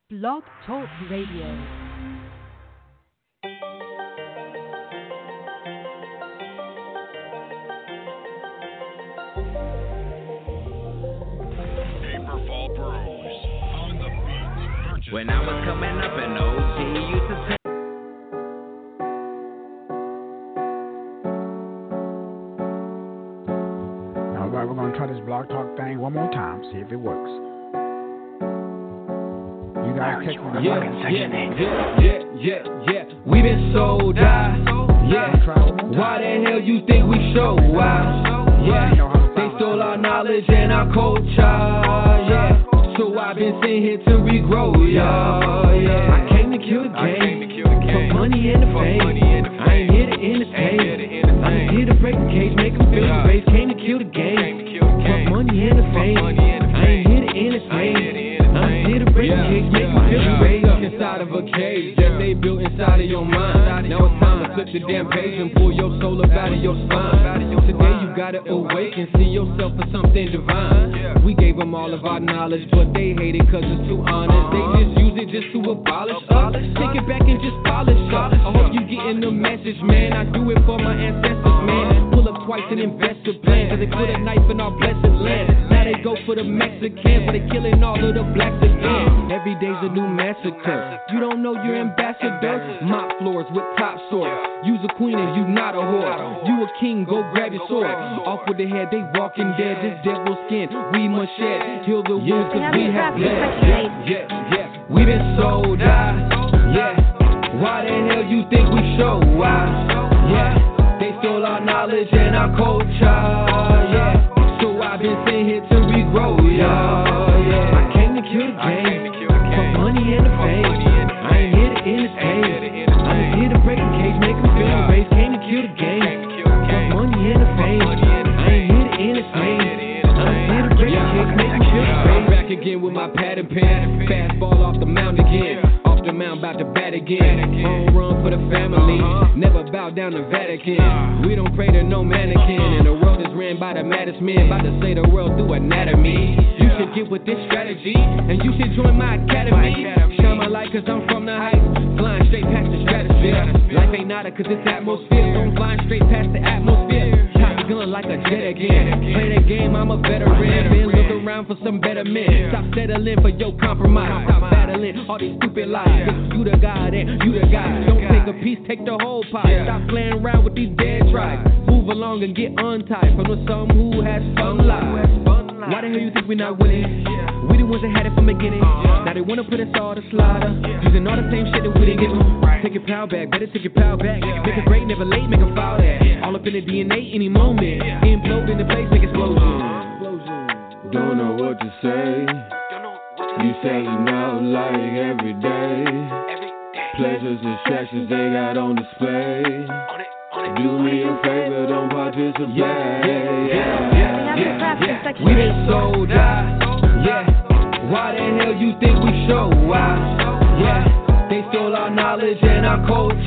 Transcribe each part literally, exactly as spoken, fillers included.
Blog Talk Radio. When I was coming up in O G, used to say, all right, we're going to try this Blog Talk thing one more time, see if it works. You guys catch me? Yeah, yeah, yeah, yeah, yeah, yeah. We been sold out. Yeah. Why the hell you think we show out? Yeah. They stole our knowledge and our culture. Yeah. So I've been sitting here to regrow, yeah, yeah. I came to kill the game, for money and the fame. I ain't here to entertain, I'm just here to break the cage, make them feel the bass. Came to kill the game, for money and the fame. I ain't here to entertain, I'm just here to break the cage, make them feel the bass. Stuck inside of a cage that they built inside of your mind. Now it's time to flip the damn page and pull your soul up out of your spine. Today you gotta awaken, see yourself for something divine. We gave them all of our knowledge, but they hate it cause it's too honest. They just use it just to abolish us. Take it back and just polish up. I hope you getting the message, man. I do it for my ancestors, man. Pull up twice and invest a plan, cause they put a knife in our blessed land. Now they go for the Mexicans, but they killing all of the blacks again. Every day's a new massacre. You don't know your ambassador? Mop floors with top swords. You's a queen and you not a whore. You a king, go grab your sword. Off with the head, they walking dead. This devil skin, we must shed. Heal the wounds cause we have bled. Yeah, yeah, yeah. We been sold out. Yeah. Why the hell you think we show out? Yeah. They stole our knowledge and our culture. Yeah. So I've been sitting here to regrow. Yeah, yeah. I came to kill the game, for money and the fame. I ain't here to entertain, I'm just here to break the cage, make them feel the bass. Came to kill the game, for money and the fame. I ain't here to entertain, I'm just here to break the cage, make them feel the bass. I'm back again with my pad and pen, fastball off the mound again. Off the mound, about to bat again. Home run for the family, never bow down to Vatican. We don't pray to no mannequin, and the world is ran by the maddest men. About to say the world through anatomy. You should get with this strategy, and you should join my academy. Shine my light cause I'm from the heights, flying straight past the stratosphere. Life ain't nada cause it's atmosphere, so I'm flying straight past the atmosphere. Top gun like a jet again. Play that game, I'm a veteran. Been look around for some better men. Stop settling for your compromise. Stop battling all these stupid lies. Cause you the God and you the guy. Don't take a piece, take the whole pie. Stop playing around with these dead tribes. Move along and get untied from the some who has some lies. Why the hell you think we not winning? We the ones that had it from the beginning. Now they wanna put us all to slaughter, using all the same shit that we didn't give them. Take your power back, better take your power back. Make it great, never late, make a foul that. All up in the D N A any moment. Implode in the place, make explosion. Don't know what to say. You selling out like every day. Pleasures, distractions they got on display. Do me a favor, don't participate. Yeah, yeah, yeah, yeah, yeah, yeah. We been sold out. Yeah. Why the hell you think we show out? Yeah. They stole our knowledge and our culture.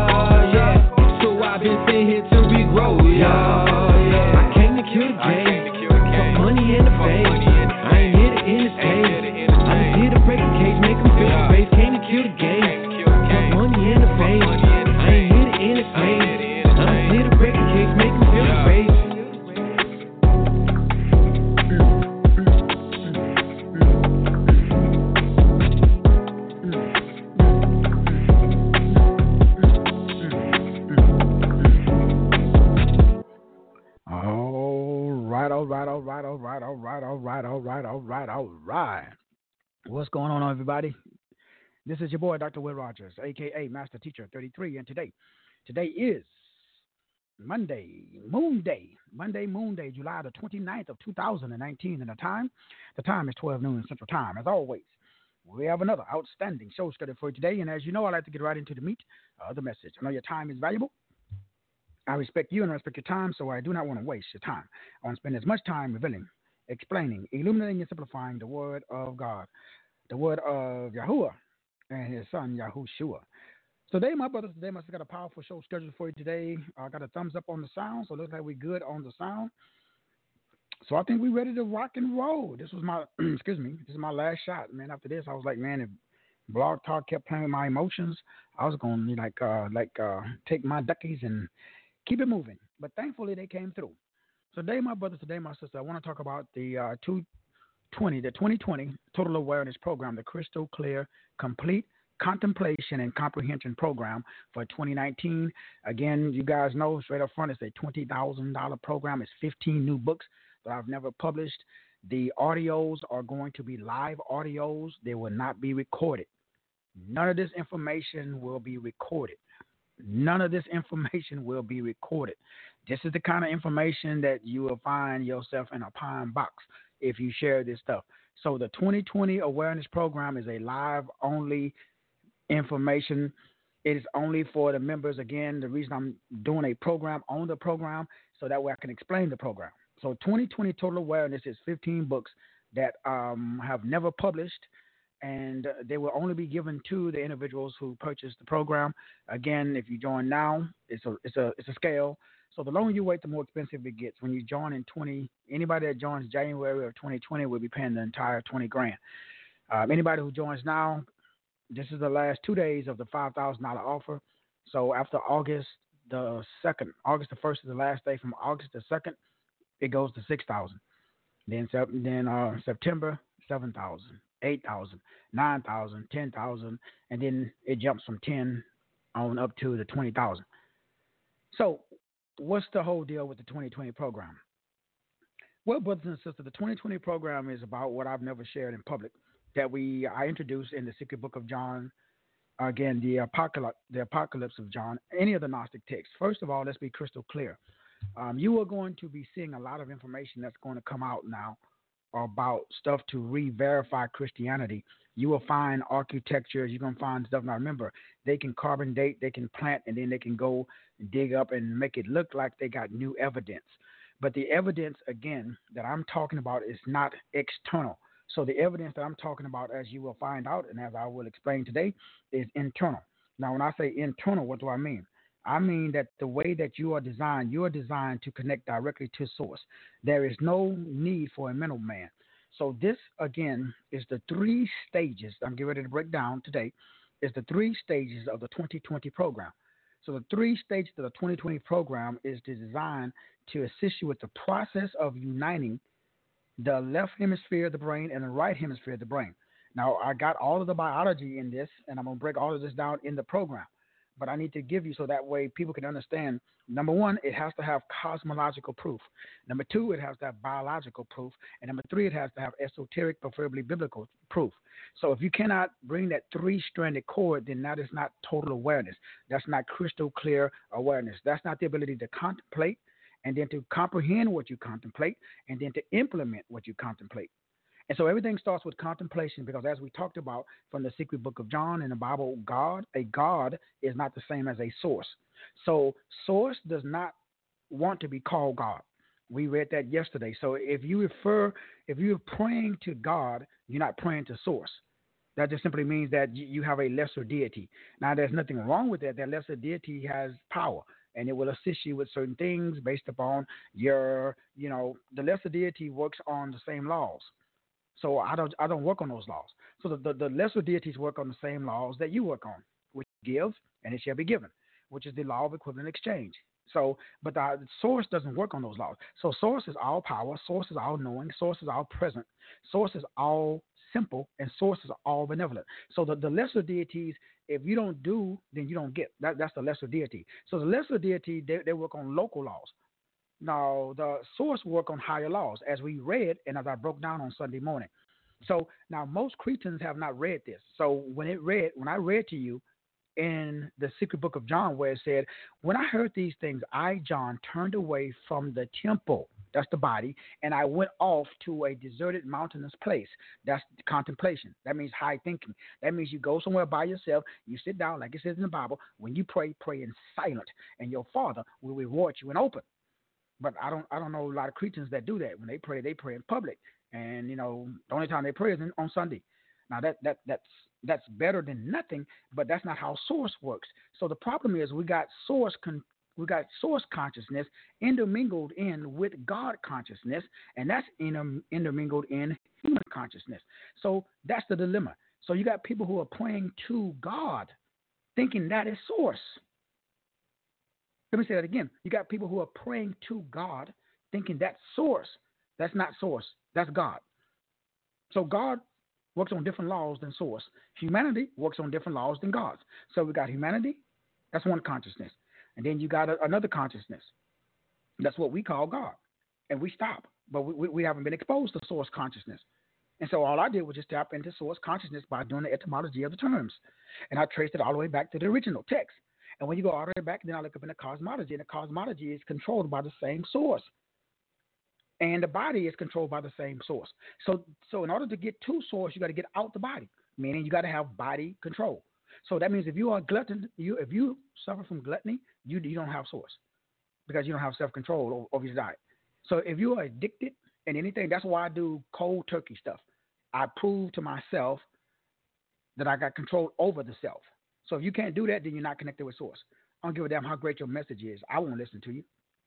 Yeah. So I've been sitting here to regrow. Yeah, yeah. I came to kill the game, for money and the fame. I ain't here to entertain, I'm just here to break the cage, make them feel the bass. Came to kill the game, for money and the fame. I ain't here to entertain, I'm just here to break the cage, make them feel the bass. All right, all right, all right, all right, all right, all right, all right, all right. What's going on, everybody? This is your boy, Doctor Will Rogers, aka Master Teacher thirty-three, and today, today is Monday, Moon Day, Monday, Moon Day, July the twenty-ninth of two thousand nineteen, and the time, the time is twelve noon Central Time. As always, we have another outstanding show scheduled for you today, and as you know, I like to get right into the meat of the message. I know your time is valuable. I respect you and I respect your time, so I do not want to waste your time. I want to spend as much time revealing, explaining, illuminating, and simplifying the word of God, the word of Yahuwah and his son, Yahushua. So today, my brothers, today must have got a powerful show scheduled for you today. I got a thumbs up on the sound, so it looks like we're good on the sound. So I think we're ready to rock and roll. This was my, excuse me, this is my last shot, man. After this, I was like, man, if Blog Talk kept playing with my emotions. I was going to like uh, like uh, take my duckies and keep it moving. But thankfully, they came through. So today, my brothers, today, my sister, I want to talk about the uh, two twenty, the twenty twenty Total Awareness Program, the Crystal Clear Complete Contemplation and Comprehension Program for twenty nineteen. Again, you guys know straight up front, it's a twenty thousand dollars program. It's fifteen new books that I've never published. The audios are going to be live audios. They will not be recorded. None of this information will be recorded. None of this information will be recorded. This is the kind of information that you will find yourself in a pine box if you share this stuff. So the twenty twenty Awareness Program is a live-only information. It is only for the members. Again, the reason I'm doing a program on the program, so that way I can explain the program. So twenty twenty Total Awareness is fifteen books that um, have never published, and they will only be given to the individuals who purchase the program. Again, if you join now, it's a it's a it's a scale. So the longer you wait, the more expensive it gets. When you join in twenty, anybody that joins January of twenty twenty will be paying the entire twenty grand. Um, anybody who joins now, this is the last two days of the five thousand dollars offer. So after August the second, August the first is the last day. From August the second, it goes to six thousand. Then then uh, September seven thousand. eight thousand, nine thousand, ten thousand, and then it jumps from ten on up to the twenty thousand. So what's the whole deal with the twenty twenty program? Well, brothers and sisters, the twenty twenty program is about what I've never shared in public, that we I introduced in the Secret Book of John, again, the apocalypse, the apocalypse of John, any of the Gnostic texts. First of all, let's be crystal clear. Um, you are going to be seeing a lot of information that's going to come out now about stuff to re-verify Christianity. You will find architecture. You're going to find stuff. Now, remember, they can carbon date, they can plant, and then they can go dig up and make it look like they got new evidence. But the evidence, again, that I'm talking about is not external. So the evidence that I'm talking about, as you will find out, and as I will explain today, is internal. Now, when I say internal, what do I mean? I mean that the way that you are designed, you are designed to connect directly to source. There is no need for a middleman. So this, again, is the three stages I'm getting ready to break down today, is the three stages of the twenty twenty program. So the three stages of the twenty twenty program is designed to assist you with the process of uniting the left hemisphere of the brain and the right hemisphere of the brain. Now, I got all of the biology in this, and I'm going to break all of this down in the program. But I need to give you so that way people can understand. Number one, it has to have cosmological proof. Number two, it has to have biological proof. And number three, it has to have esoteric, preferably biblical proof. So if you cannot bring that three-stranded cord, then that is not total awareness. That's not crystal clear awareness. That's not the ability to contemplate and then to comprehend what you contemplate and then to implement what you contemplate. And so everything starts with contemplation, because as we talked about from the Secret Book of John in the Bible, God, a God is not the same as a source. So source does not want to be called God. We read that yesterday. So if you refer, if you're praying to God, you're not praying to source. That just simply means that you have a lesser deity. Now, there's nothing wrong with that. That lesser deity has power, and it will assist you with certain things based upon your, you know, the lesser deity works on the same laws. So I don't I don't work on those laws. So the, the, the lesser deities work on the same laws that you work on, which give and it shall be given, which is the law of equivalent exchange. So, but the, the source doesn't work on those laws. So source is all power, source is all knowing, source is all present, source is all simple, and source is all benevolent. So the, the lesser deities, if you don't do, then you don't get. That, that's the lesser deity. So the lesser deity, they, they work on local laws. Now, the source work on higher laws, as we read and as I broke down on Sunday morning. So now most Cretans have not read this. So when it read, when I read to you in the Secret Book of John, where it said, when I heard these things, I, John, turned away from the temple, that's the body, and I went off to a deserted mountainous place. That's contemplation. That means high thinking. That means you go somewhere by yourself, you sit down, like it says in the Bible. When you pray, pray in silent, and your Father will reward you in open. But I don't I don't know a lot of Cretans that do that. When they pray, they pray in public. And, you know, the only time they pray is on Sunday. Now, that that that's that's better than nothing, but that's not how source works. So the problem is we got source con- we got source consciousness intermingled in with God consciousness, and that's inter- intermingled in human consciousness. So that's the dilemma. So you got people who are praying to God, thinking that is source. Let me say that again. You got people who are praying to God, thinking that's source. That's not source. That's God. So God works on different laws than source. Humanity works on different laws than God's. So we got humanity. That's one consciousness. And then you got a, another consciousness. That's what we call God. And we stop. But we, we, we haven't been exposed to source consciousness. And so all I did was just tap into source consciousness by doing the etymology of the terms. And I traced it all the way back to the original text. And when you go all the way back, then I look up in the cosmology. And the cosmology is controlled by the same source. And the body is controlled by the same source. So so in order to get to source, you got to get out the body, meaning you got to have body control. So that means if you are a glutton, you if you suffer from gluttony, you you don't have source because you don't have self-control over, over your diet. So if you are addicted in anything, that's why I do cold turkey stuff. I prove to myself that I got control over the self. So if you can't do that, then you're not connected with source. I don't give a damn how great your message is. I won't listen to you.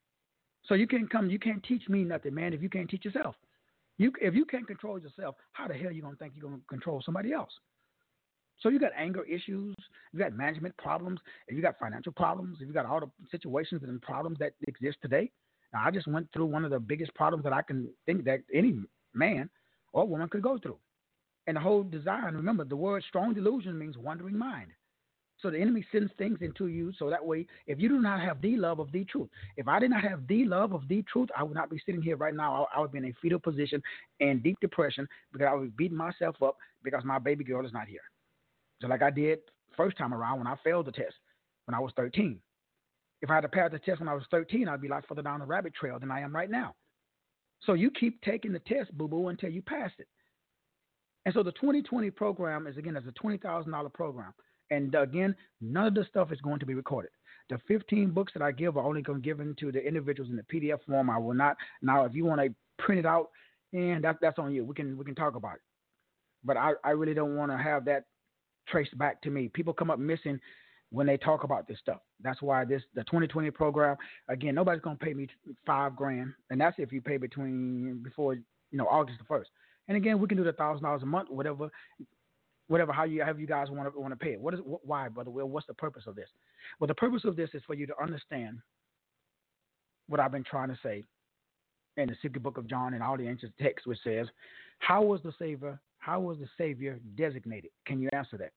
So you can't come, you can't teach me nothing, man, if you can't teach yourself. You, if you can't control yourself, how the hell are you going to think you're going to control somebody else? So you got anger issues, you got management problems, if you got financial problems, if you got all the situations and problems that exist today. Now, I just went through one of the biggest problems that I can think that any man or woman could go through. And the whole design, remember, the word strong delusion means wandering mind. So the enemy sends things into you so that way, if you do not have the love of the truth, if I did not have the love of the truth, I would not be sitting here right now. I, I would be in a fetal position and deep depression because I would be beating myself up because my baby girl is not here. So like I did first time around when I failed the test when I was thirteen. If I had to pass the test when I was thirteen, I'd be like further down the rabbit trail than I am right now. So you keep taking the test, boo-boo, until you pass it. And so the twenty twenty program is, again, it's a twenty thousand dollars program. And again, none of the stuff is going to be recorded. The fifteen books that I give are only going to be given to the individuals in the P D F form. I will not. Now, if you want to print it out, and that, that's on you. We can we can talk about it. But I, I really don't want to have that traced back to me. People come up missing when they talk about this stuff. That's why this the twenty twenty program, again, nobody's going to pay me five grand. And that's if you pay between before, you know, August the first. And again, we can do the one thousand dollars a month, whatever. Whatever, how you, how you guys want to want to pay it. What is what, why, Brother Will? What's the purpose of this? Well, the purpose of this is for you to understand what I've been trying to say in the secret book of John and all the ancient texts, which says, "How was the Savior? How was the Savior designated?" Can you answer that?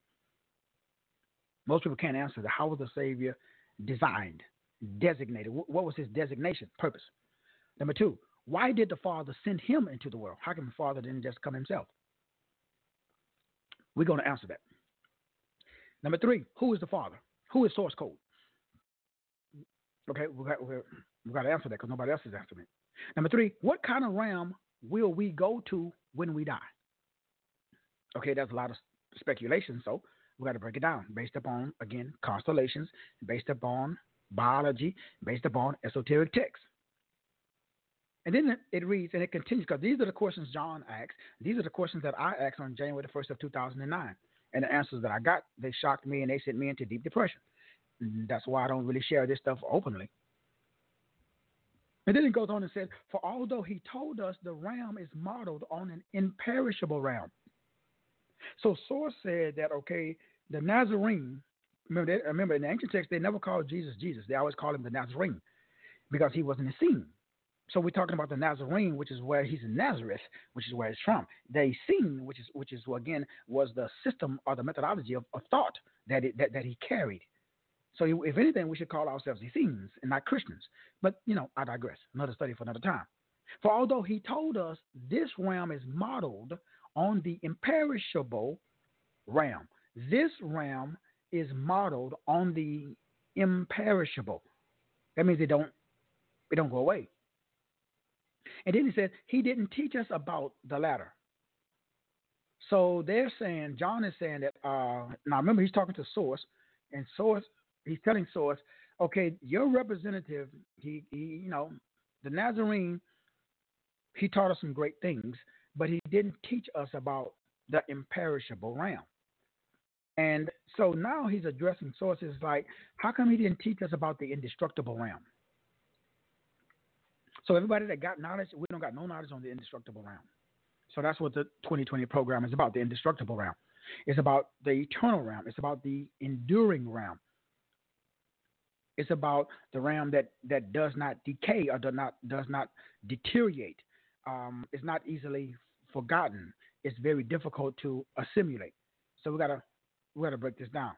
Most people can't answer that. How was the Savior designed, designated? What was his designation, purpose? Number two, why did the Father send him into the world? How come the Father didn't just come himself? We're going to answer that. Number three, who is the Father? Who is source code? Okay, we've got, we've got to answer that because nobody else is answering it. Number three, what kind of realm will we go to when we die? Okay, that's a lot of speculation, so we've got to break it down based upon, again, constellations, based upon biology, based upon esoteric texts. And then it, it reads, and it continues, because these are the questions John asked. These are the questions that I asked on January the first of two thousand nine. And the answers that I got, they shocked me and they sent me into deep depression. And that's why I don't really share this stuff openly. And then it goes on and says, for although he told us the realm is modeled on an imperishable realm. So Source said that, okay, the Nazarene, remember, they, remember in the ancient text, they never called Jesus Jesus. They always called him the Nazarene because he wasn't a scene. So we're talking about the Nazarene, which is where he's in Nazareth, which is where it's from. The Essene, which is which is again was the system or the methodology of, of thought that, it, that that he carried. So if anything, we should call ourselves Essenes and not Christians. But you know, I digress. Another study for another time. For although he told us this realm is modeled on the imperishable realm, this realm is modeled on the imperishable. That means it don't it don't go away. And then he said, he didn't teach us about the latter. So they're saying, John is saying that, uh, now remember he's talking to Source, and Source, he's telling Source, okay, your representative, he, he, you know, the Nazarene, he taught us some great things, but he didn't teach us about the imperishable realm. And so now he's addressing Sources like, how come he didn't teach us about the indestructible realm? So everybody that got knowledge, we don't got no knowledge on the indestructible realm. So that's what the twenty twenty program is about, the indestructible realm. It's about the eternal realm. It's about the enduring realm. It's about the realm that, that does not decay or does not does not deteriorate. Um, it's not easily forgotten. It's very difficult to assimilate. So we gotta we gotta break this down.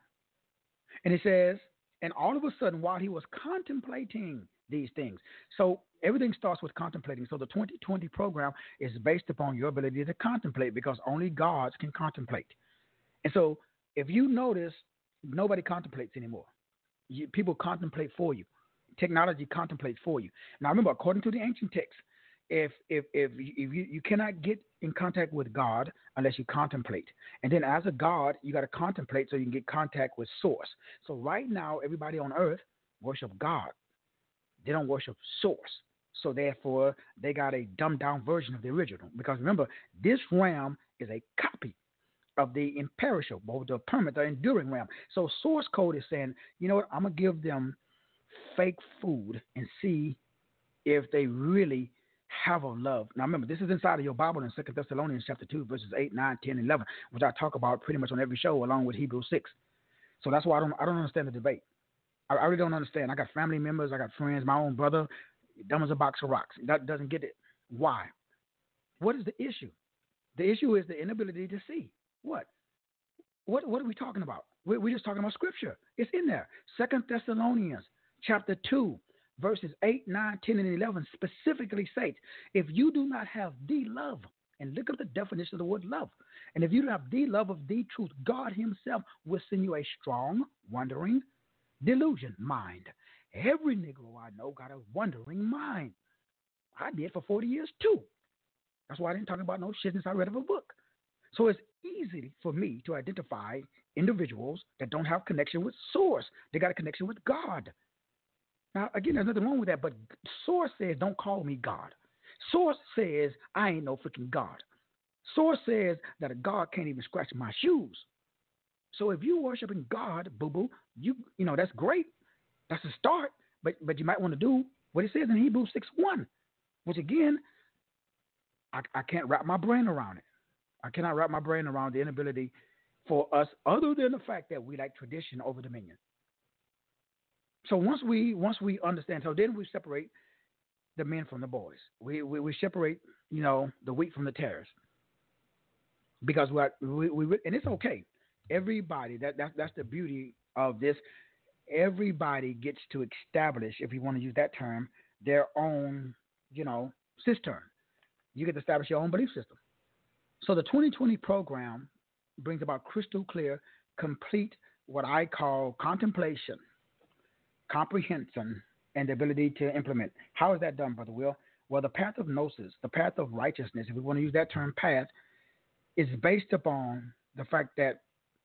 And it says, and all of a sudden, while he was contemplating these things, so everything starts with contemplating. So the twenty twenty program is based upon your ability to contemplate, because only gods can contemplate. And so if you notice, nobody contemplates anymore. You, people contemplate for you. Technology contemplates for you. Now remember, according to the ancient text, if if if you, if you, you cannot get in contact with God unless you contemplate. And then as a God, you got to contemplate so you can get contact with source. So right now, everybody on earth worship God. They don't worship source. So therefore, they got a dumbed down version of the original. Because remember, this realm is a copy of the imperishable, the permanent, the enduring realm. So source code is saying, you know what, I'm going to give them fake food and see if they really have a love. Now remember, this is inside of your Bible in Second Thessalonians chapter two, verses eight, nine, ten, eleven, which I talk about pretty much on every show, along with Hebrews six. So that's why I don't I don't understand the debate. I, I really don't understand. I got family members, I got friends, my own brother, dumb as a box of rocks. That doesn't get it. Why? What is the issue? The issue is the inability to see. What? What what are we talking about? We're, we're just talking about scripture. It's in there. Second Thessalonians chapter two, verses eight, nine, ten, and eleven specifically states, if you do not have the love, and look up the definition of the word love, and if you don't have the love of the truth, God himself will send you a strong, wandering, delusion mind. Every Negro I know got a wandering mind. I did for forty years too. That's why I didn't talk about no shit since I read of a book. So it's easy for me to identify individuals that don't have connection with source. They got a connection with God. Now, again, there's nothing wrong with that, but source says, don't call me God. Source says, I ain't no freaking God. Source says that a God can't even scratch my shoes. So if you worshiping God, boo-boo, you you know, that's great. That's a start, but but you might want to do what it says in Hebrews six one, which again, I, I can't wrap my brain around it. I cannot wrap my brain around the inability for us, other than the fact that we like tradition over dominion. So once we once we understand, so then we separate the men from the boys. We we, we separate, you know, the wheat from the tares, because we, are, we we and it's okay. Everybody, that that that's the beauty of this. Everybody gets to establish, if you want to use that term, their own, you know, cistern. You get to establish your own belief system. So the twenty twenty program brings about crystal clear, complete, what I call contemplation, comprehension, and the ability to implement. How is that done, Brother Will? Well, the path of gnosis, the path of righteousness, if we want to use that term path, is based upon the fact that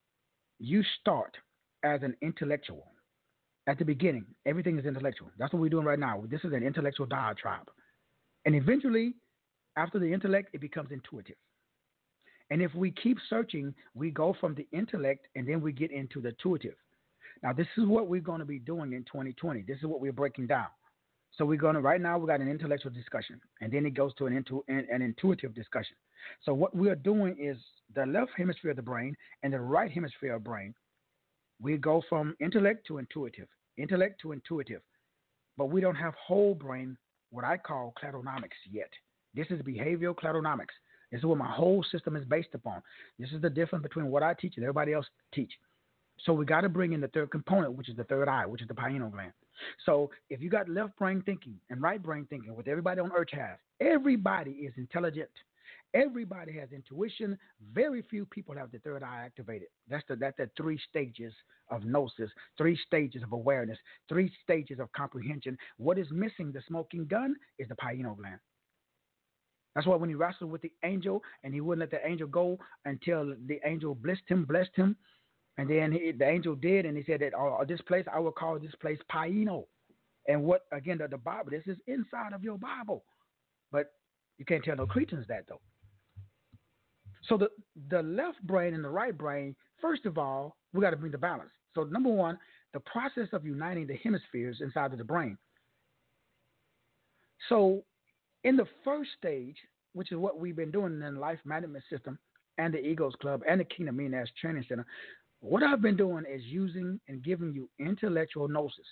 you start as an intellectual. At the beginning, everything is intellectual. That's what we're doing right now. This is an intellectual diatribe. And eventually, after the intellect, it becomes intuitive. And if we keep searching, we go from the intellect and then we get into the intuitive. Now, this is what we're going to be doing in twenty twenty. This is what we're breaking down. So we're going to, right now, we got an intellectual discussion, and then it goes to an, intu, an, an intuitive discussion. So what we are doing is the left hemisphere of the brain and the right hemisphere of the brain. We go from intellect to intuitive, intellect to intuitive. But we don't have whole brain, what I call cladonomics yet. This is behavioral cladonomics. This is what my whole system is based upon. This is the difference between what I teach and everybody else teach. So we got to bring in the third component, which is the third eye, which is the pineal gland. So if you got left brain thinking and right brain thinking, what everybody on earth has, everybody is intelligent. Everybody has intuition. Very few people have the third eye activated. That's the that's the three stages of gnosis, three stages of awareness, three stages of comprehension. What is missing, the smoking gun, is the pineal gland. That's why when he wrestled with the angel and he wouldn't let the angel go until the angel blessed him, blessed him. And then he, the angel did, and he said that oh, this place, I will call this place Paino. And what, again, the, the Bible, this is inside of your Bible. But you can't tell no Cretans that, though. So the, the left brain and the right brain, first of all, we got to bring the balance. So number one, the process of uniting the hemispheres inside of the brain. So in the first stage, which is what we've been doing in the life management system, and the Eagles Club and the Kingdom Millionaires Training Center, what I've been doing is using and giving you intellectual gnosis.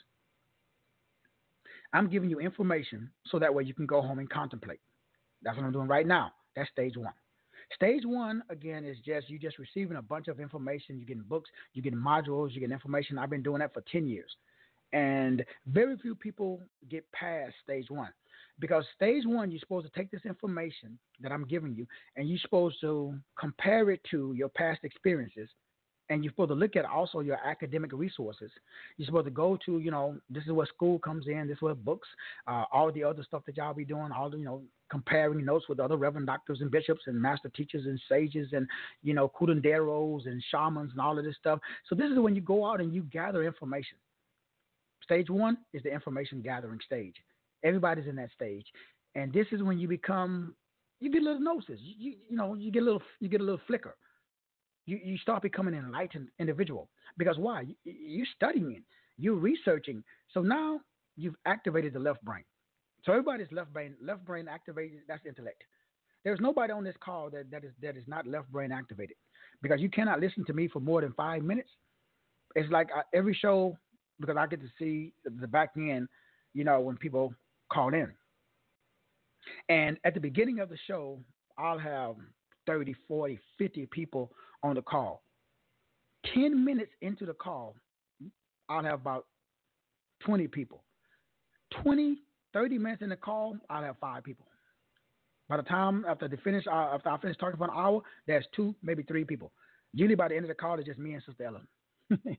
I'm giving you information so that way you can go home and contemplate. That's what I'm doing right now. That's stage one. Stage one, again, is just you just receiving a bunch of information. You're getting books, you're getting modules, you're getting information. I've been doing that for ten years. And very few people get past stage one. Because stage one, you're supposed to take this information that I'm giving you, and you're supposed to compare it to your past experiences. And you're supposed to look at also your academic resources. You're supposed to go to, you know, this is where school comes in, this is where books, uh, all the other stuff that y'all be doing, all the, you know, comparing notes with other reverend doctors and bishops and master teachers and sages and, you know, curanderos and shamans and all of this stuff. So this is when you go out and you gather information. Stage one is the information gathering stage. Everybody's in that stage. And this is when you become, you get a little gnosis. You, you, you know, you get a little, you get a little flicker. You, you start becoming an enlightened individual. Because why? You, you're studying, you're researching. So now you've activated the left brain. So everybody's left brain, left brain activated, that's intellect. There's nobody on this call that, that is that is not left brain activated. Because you cannot listen to me for more than five minutes. It's like I, every show, because I get to see the back end, you know, when people call in. And at the beginning of the show, I'll have thirty, forty, fifty people on the call. ten minutes into the call, I'll have about twenty people. twenty, thirty minutes in the call, I'll have five people. By the time after they finish, uh, after I finish talking for an hour, there's two, maybe three people. Usually by the end of the call, it's just me and Sister Ellen.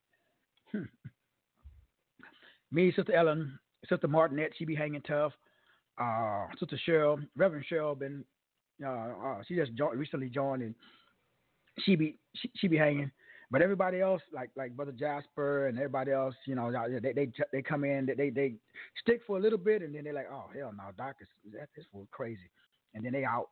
Me, Sister Ellen, Sister Martinette, she be hanging tough. Uh, Sister Cheryl, Reverend Cheryl, been uh, uh, she just jo- recently joined, and she be she, she be hanging. But everybody else, like like Brother Jasper and everybody else, you know, they they they come in, they they stick for a little bit, and then they're like, oh hell no, Doc, is that this was crazy, and then they out.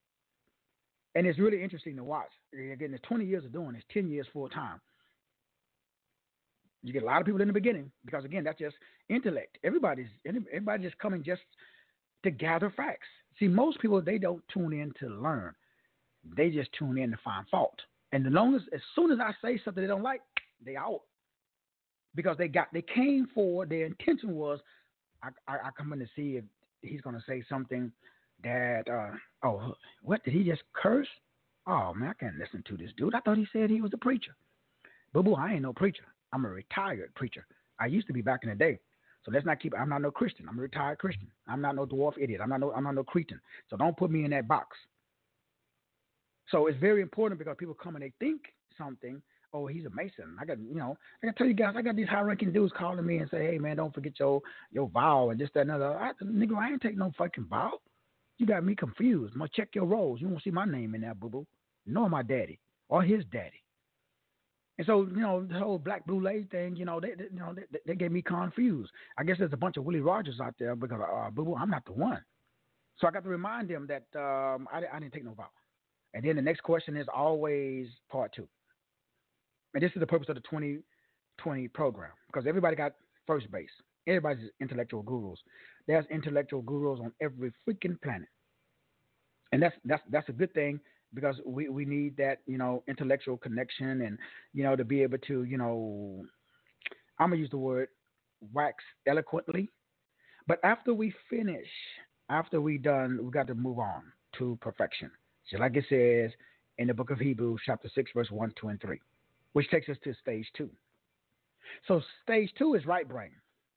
And it's really interesting to watch. Again, it's twenty years of doing this, ten years full time. You get a lot of people in the beginning because, again, that's just intellect. Everybody's everybody just coming just to gather facts. See, most people, they don't tune in to learn. They just tune in to find fault. And the longest, as soon as I say something they don't like, they out. Because they got, they came for, their intention was, I, I, I come in to see if he's going to say something that, uh, oh, what, did he just curse? Oh, man, I can't listen to this dude. I thought he said he was a preacher. Boo-boo, I ain't no preacher. I'm a retired preacher. I used to be back in the day. So let's not keep, I'm not no Christian. I'm a retired Christian. I'm not no dwarf idiot. I'm not no, I'm not no cretin. So don't put me in that box. So it's very important because people come and they think something, oh, he's a Mason. I got, you know, I got to tell you guys, I got these high-ranking dudes calling me and say, hey, man, don't forget your, your vow and this, that, and another. I, nigga, I ain't take no fucking vow. You got me confused. I'm going to check your rolls. You won't see my name in there, boo-boo. Nor my daddy or his daddy. And so, you know, the whole black blue lady thing, you know, they, they you know, they, they get me confused. I guess there's a bunch of Willie Rogers out there because, uh, boo-boo, I'm not the one. So I got to remind them that um, I, I didn't take no vow. And then the next question is always part two. And this is the purpose of the twenty twenty program because everybody got first base. Everybody's intellectual gurus. There's intellectual gurus on every freaking planet. And that's that's that's a good thing. Because we, we need that, you know, intellectual connection and, you know, to be able to, you know, I'm going to use the word wax eloquently. But after we finish, after we done, we got to move on to perfection. So like it says in the book of Hebrews, chapter six, verse one, two, and three, which takes us to stage two. So stage two is right brain.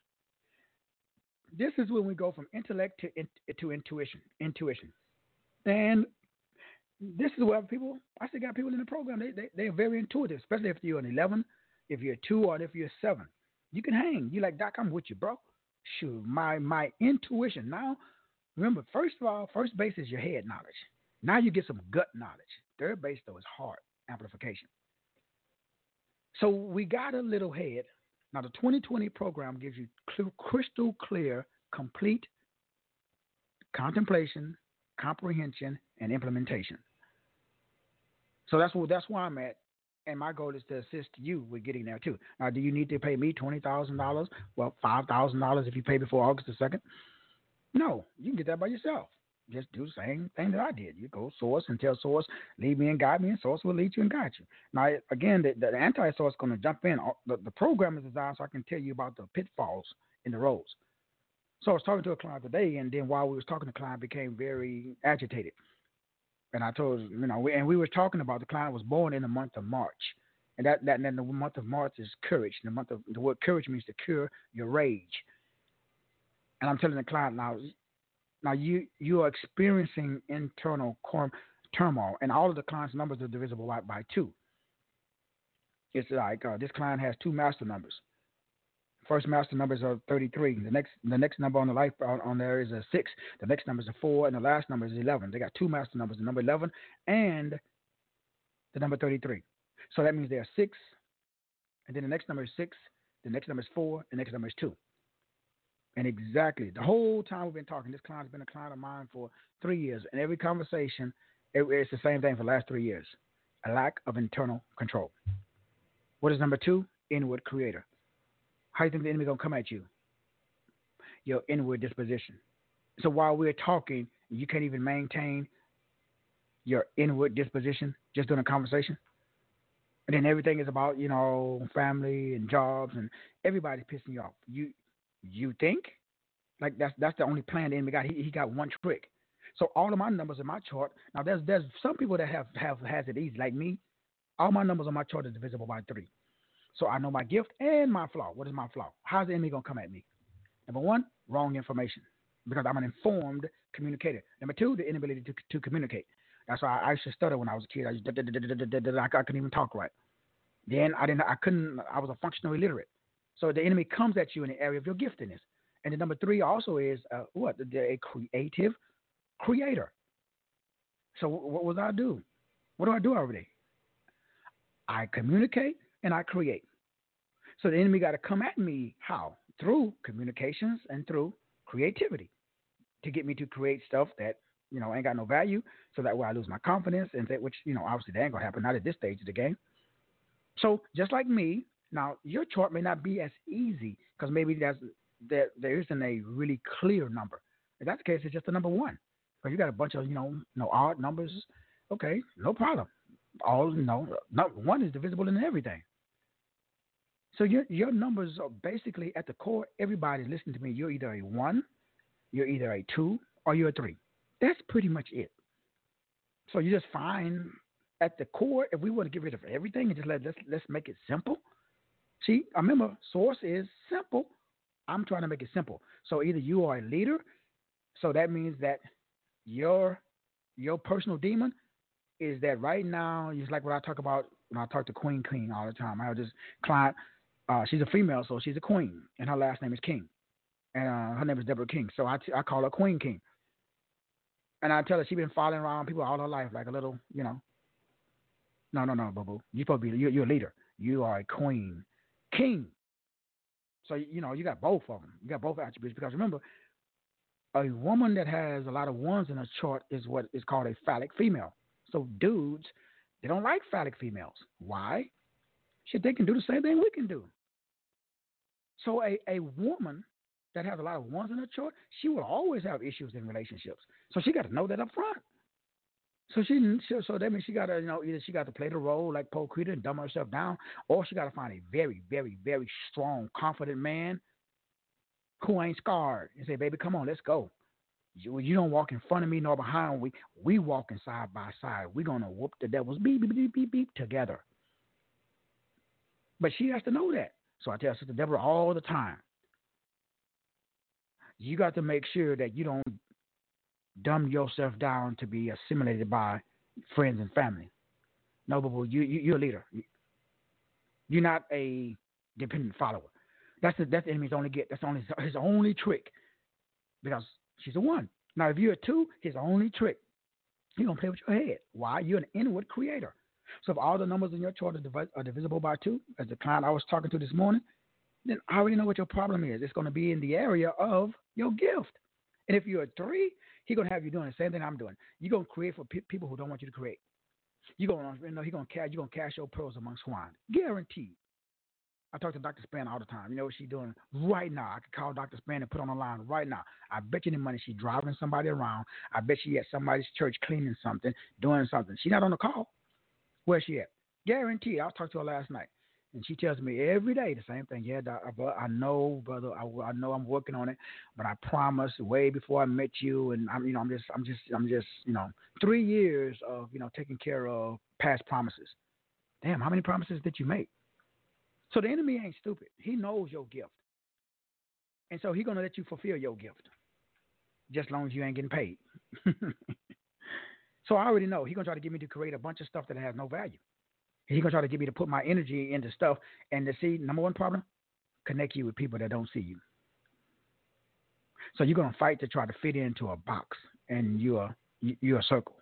This is when we go from intellect to, in, to intuition, intuition. And this is where people, I still got people in the program, they, they, they're very intuitive, especially if you're an eleven, if you're a two, or if you're a seven. You can hang. You're like, Doc, I'm with you, bro. Shoot, my, my intuition. Now, remember, first of all, first base is your head knowledge. Now you get some gut knowledge. Third base, though, is heart amplification. So we got a little head. Now, the twenty twenty program gives you crystal clear, complete contemplation, comprehension, and implementation. So that's what that's where I'm at, and my goal is to assist you with getting there too. Now, do you need to pay me twenty thousand dollars? Well, five thousand dollars if you pay before August the second. No, you can get that by yourself. just do the same thing that I did. You go source and tell source, lead me and guide me, and source will lead you and guide you. Now, again, the, the anti-source is going to jump in. The, the program is designed so I can tell you about the pitfalls in the roads. So I was talking to a client today, and then while we was talking, the client became very agitated. And I told you know, we, and we were talking about the client was born in the month of March. And that, that and then the month of March is courage. The month of the word courage means to cure your rage. And I'm telling the client now, now you you are experiencing internal turmoil, and all of the client's numbers are divisible by, by two. It's like uh, this client has two master numbers. First master numbers are thirty-three. The next the next number on the life on, on there is a six. The next number is a four, and the last number is eleven. They got two master numbers, the number eleven and the number thirty-three. So that means there are six, and then the next number is six, the next number is four, the next number is two. And exactly, the whole time we've been talking, this client's been a client of mine for three years. And every conversation, it, it's the same thing for the last three years. A lack of internal control. What is number two? Inward creator. How do you think the enemy going to come at you? Your inward disposition. So while we're talking, you can't even maintain your inward disposition just during a conversation. And then everything is about, you know, family and jobs, and everybody's pissing you off. You you think? Like that's that's the only plan the enemy got. He he got one trick. So all of my numbers in my chart, now there's there's some people that have, have has it easy, like me. All my numbers on my chart is divisible by three. So I know my gift and my flaw. What is my flaw? How's the enemy going to come at me? Number one, wrong information, because I'm an informed communicator. Number two, the inability to, to communicate. That's why I used to stutter when I was a kid. I, used to, I couldn't even talk right. Then I didn't. I couldn't. I was a functional illiterate. So the enemy comes at you in the area of your giftedness. And the number three also is uh, what? A creative creator. So what was I do? What do I do every day? I communicate and I create. So the enemy got to come at me how? Through communications and through creativity to get me to create stuff that, you know, ain't got no value, so that way I lose my confidence, and that, which, you know, obviously that ain't gonna happen, not at this stage of the game. So just like me, now your chart may not be as easy because maybe that's, there there isn't a really clear number. If that's the case, it's just a number one. Because you got a bunch of, you know, you know, odd numbers. Okay, no problem. All, you know, one is divisible in everything. So your your numbers are basically at the core. Everybody's listening to me. You're either a one, you're either a two, or you're a three. That's pretty much it. So you just find at the core, if we want to get rid of everything and just let let's let's make it simple. See, I remember source is simple. I'm trying to make it simple. So either you are a leader, so that means that your your personal demon is that right now, just like what I talk about when I talk to Queen King all the time. I have this client, uh, she's a female, so she's a queen, and her last name is King. And uh, her name is Deborah King. So I, t- I call her Queen King. And I tell her she's been following around people all her life, like a little, you know. No, no, no, boo-boo. You're supposed to be, you're, you're a leader. You are a queen. King. So, you know, you got both of them. You got both attributes. Because remember, a woman that has a lot of ones in her chart is what is called a phallic female. So dudes, they don't like phallic females. Why? Shit, they can do the same thing we can do. So a, a woman that has a lot of ones in her chart, she will always have issues in relationships. So she got to know that up front. So she, so that means she got to, you know, either she got to play the role like Paul Creeder and dumb herself down, or she got to find a very, very, very strong, confident man who ain't scarred and say, "Baby, come on, let's go. You, you don't walk in front of me nor behind me. We walking side by side. We're gonna whoop the devil's beep, beep, beep, beep, beep together." But she has to know that. So I tell Sister Deborah all the time, you got to make sure that you don't dumb yourself down to be assimilated by friends and family. No, but you, you you're a leader. You're not a dependent follower. That's the that's the enemy's only get. That's only his only trick, because she's a one. Now, if you're a two, his only trick, he's gonna play with your head. Why? You're an inward creator. So if all the numbers in your chart are, divi- are divisible by two, as the client I was talking to this morning, then I already know what your problem is. It's going to be in the area of your gift. And if you're a three, he's going to have you doing the same thing I'm doing. You're going to create for pe- people who don't want you to create. You're going to, you know, he's going to cash, you're going to cash your pearls among swine. Guaranteed. I talk to Doctor Span all the time. You know what she's doing right now? I could call Doctor Span and put on the line right now. I bet you the money she's driving somebody around. I bet she at somebody's church cleaning something, doing something. She's not on the call. Where's she at? Guaranteed. I talked to her last night, and she tells me every day the same thing. Yeah, doc, I know, brother. I, I know I'm working on it, but I promised way before I met you, and I'm, you know, I'm just, I'm just, I'm just, you know, three years of, you know, taking care of past promises. Damn, how many promises did you make? So the enemy ain't stupid. He knows your gift. And so he's going to let you fulfill your gift, just as long as you ain't getting paid. So I already know he's going to try to get me to create a bunch of stuff that has no value. He's going to try to get me to put my energy into stuff and to see, number one problem, connect you with people that don't see you. So you're going to fight to try to fit into a box, and you're, you're a circle.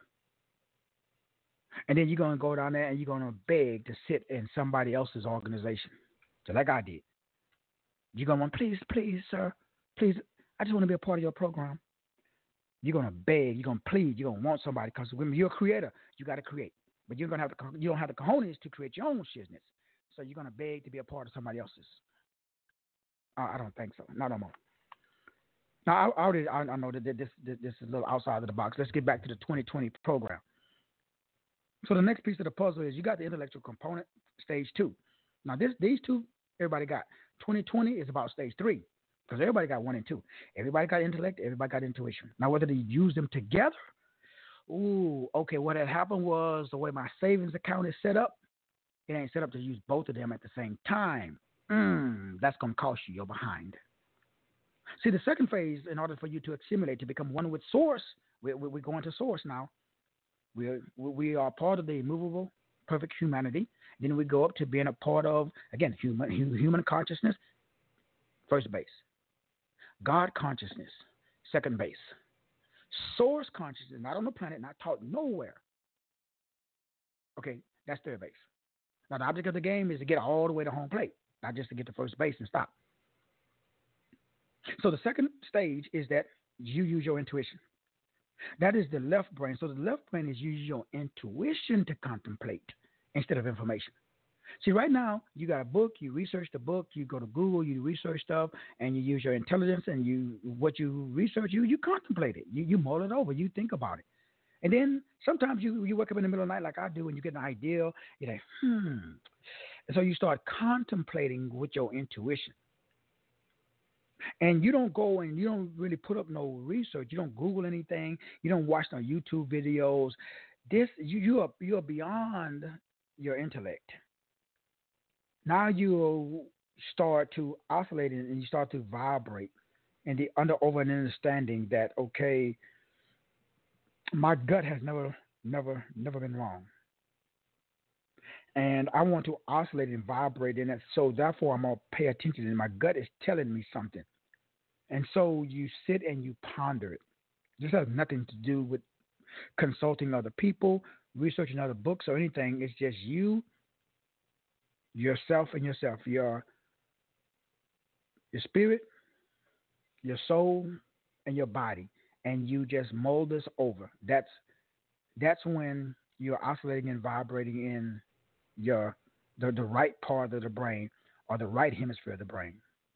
And then you're going to go down there and you're going to beg to sit in somebody else's organization. So like I did. You're going to want, please, please, sir, please, I just want to be a part of your program. You're going to beg, you're going to plead, you're going to want somebody, because when you're a creator, you got to create. But you're going to have the, you don't have the cojones to create your own shizness. So you're going to beg to be a part of somebody else's. Uh, I don't think so. Not no more. Now, I, I already I, I know that this, this, this is a little outside of the box. Let's get back to the twenty twenty program. So the next piece of the puzzle is you got the intellectual component, stage two. Now, this these two, everybody got. twenty twenty is about stage three, because everybody got one and two. Everybody got intellect, everybody got intuition. Now, whether they use them together, ooh, okay, what had happened was the way my savings account is set up, it ain't set up to use both of them at the same time. Mm, that's going to cost you. You're behind. See, the second phase, in order for you to assimilate, to become one with source, we, we, we're going to source now. We are, we are part of the immovable, perfect humanity. Then we go up to being a part of, again, human human consciousness, first base. God consciousness, second base. Source consciousness, not on the planet, not taught nowhere. Okay, that's third base. Now, the object of the game is to get all the way to home plate, not just to get to first base and stop. So the second stage is that you use your intuition. That is the left brain. So the left brain is using your intuition to contemplate instead of information. See, right now, you got a book, you research the book, you go to Google, you research stuff, and you use your intelligence, and you what you research, you you contemplate it. You, you mull it over. You think about it. And then sometimes you, you wake up in the middle of the night like I do, and you get an idea. You're like, hmm. And so you start contemplating with your intuition. And you don't go and you don't really put up no research. You don't Google anything. You don't watch no YouTube videos. This you you are you are beyond your intellect. Now you start to oscillate and you start to vibrate, and the under over an understanding that okay, my gut has never never never been wrong, and I want to oscillate and vibrate in it. So therefore, I'm gonna pay attention, and my gut is telling me something. And so you sit and you ponder it. This has nothing to do with consulting other people, researching other books or anything. It's just you, yourself and yourself, your, your spirit, your soul, and your body. And you just mold this over. That's that's when you're oscillating and vibrating in your the, the right part of the brain or the right hemisphere of the brain.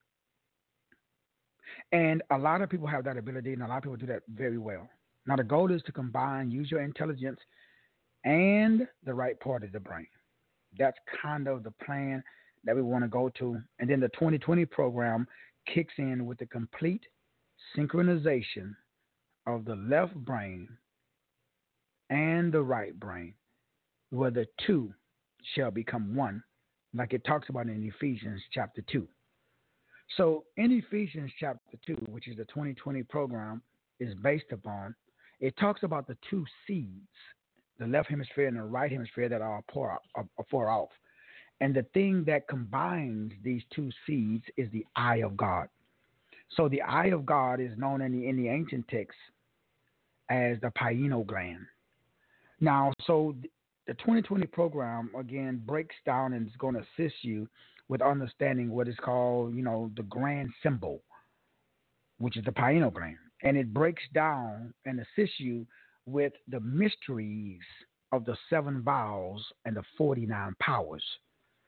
And a lot of people have that ability, and a lot of people do that very well. Now, the goal is to combine, use your intelligence and the right part of the brain. That's kind of the plan that we want to go to. And then the twenty twenty program kicks in with the complete synchronization of the left brain and the right brain, where the two shall become one, like it talks about in Ephesians chapter two. So in Ephesians chapter two, which is the twenty twenty program, is based upon, it talks about the two seeds, the left hemisphere and the right hemisphere that are far, are far off. And the thing that combines these two seeds is the eye of God. So the eye of God is known in the, in the ancient texts as the pineal gland. Now, so the twenty twenty program, again, breaks down and is going to assist you with understanding what is called, you know, the grand symbol, which is the pineal gland. And it breaks down and assists you with the mysteries of the seven vowels and the forty-nine powers.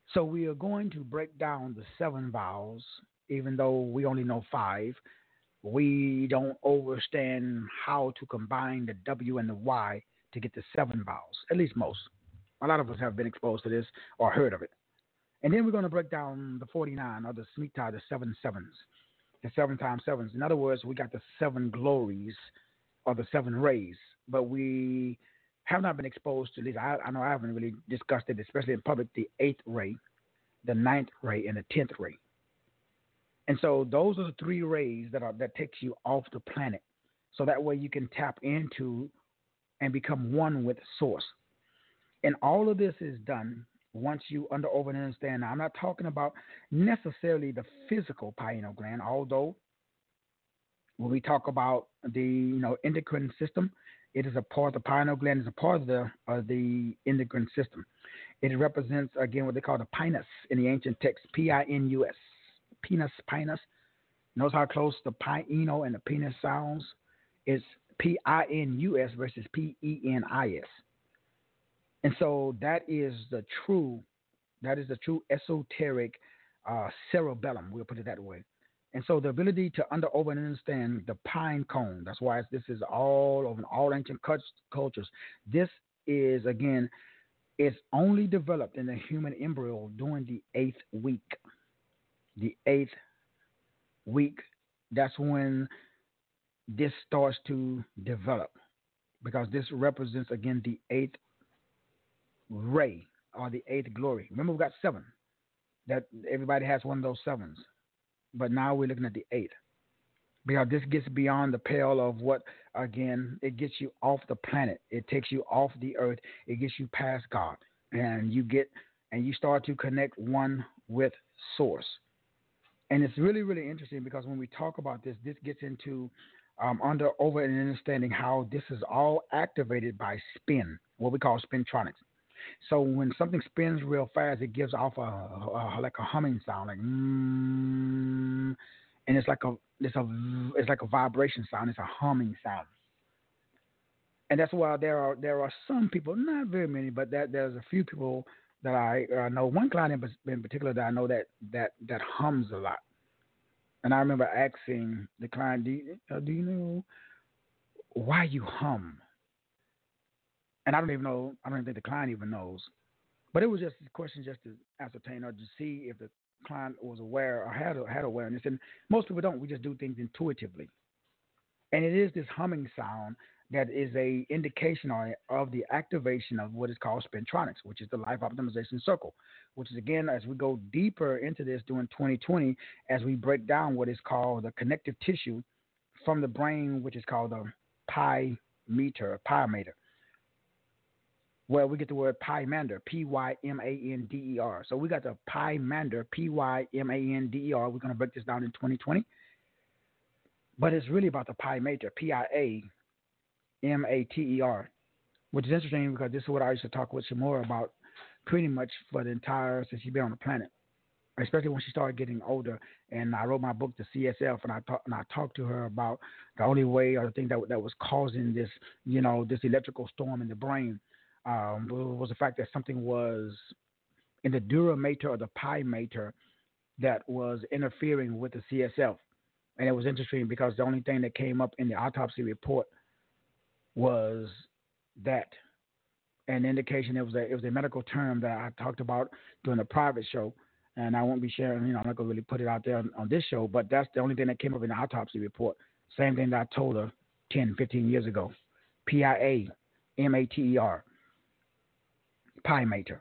So we are going to break down the seven vowels, even though we only know five. We don't understand how to combine the W and the Y to get the seven vowels, at least most. A lot of us have been exposed to this or heard of it. And then we're going to break down the forty-nine, or the Shemitah, the seven sevens, the seven times sevens. In other words, we got the seven glories or the seven rays, but we have not been exposed to, at least I, I know I haven't really discussed it, especially in public, the eighth ray, the ninth ray, and the tenth ray. And so those are the three rays that are that takes you off the planet. So that way you can tap into and become one with source. And all of this is done once you under over and understand. Now, I'm not talking about necessarily the physical pineal gland, although when we talk about the you know endocrine system, it is a part of the pineal gland, is a part of the of the endocrine system. It represents, again, what they call the pinus in the ancient text, P I N U S. Penis, pinus. Notice how close the pineal and the penis sounds? It's P I N U S versus P E N I S. And so that is the true, that is the true esoteric uh, cerebellum, we'll put it that way. And so the ability to under, over, and understand the pine cone, that's why this is all over all ancient cultures. This is, again, it's only developed in the human embryo during the eighth week. The eighth week, that's when this starts to develop, because this represents, again, the eighth ray or the eighth glory. Remember, we got seven. That everybody has one of those sevens, but now we're looking at the eighth, because this gets beyond the pale of what, again, it gets you off the planet. It takes you off the earth. It gets you past God, and you get and you start to connect one with source. And it's really, really interesting, because when we talk about this, this gets into um, under, over, and understanding how this is all activated by spin, what we call spintronics. So when something spins real fast, it gives off a, a like a humming sound, like mm, and it's like a it's a it's like a vibration sound. It's a humming sound, and that's why there are there are some people, not very many, but that there's a few people that I uh, know. One client in, in particular that I know that that that hums a lot, and I remember asking the client, "Do you, uh, do you know why you hum?" And I don't even know, I don't even think the client even knows. But it was just a question just to ascertain or to see if the client was aware or had had awareness. And most people don't. We just do things intuitively. And it is this humming sound that is a indication of the activation of what is called spintronics, which is the life optimization circle, which is, again, as we go deeper into this during twenty twenty, as we break down what is called the connective tissue from the brain, which is called the pi meter, pi meter. Well, we get the word Pymander, P Y M A N D E R. So we got the Pymander, P Y M A N D E R. We're going to break this down in twenty twenty. But it's really about the Pi Mater, P I A M A T E R, which is interesting because this is what I used to talk with Shamora about pretty much for the entire, since she's been on the planet, especially when she started getting older. And I wrote my book, The C S F, and I, talk, and I talked to her about the only way or the thing that, that was causing this, you know, this electrical storm in the brain. Um, was the fact that something was in the dura mater or the pi mater that was interfering with the C S F. And it was interesting because the only thing that came up in the autopsy report was that an indication. It was a, it was a medical term that I talked about during a private show, and I won't be sharing, you know, I'm not going to really put it out there on, on this show, but that's the only thing that came up in the autopsy report. Same thing that I told her ten, fifteen years ago. P I A M A T E R. Pi mater.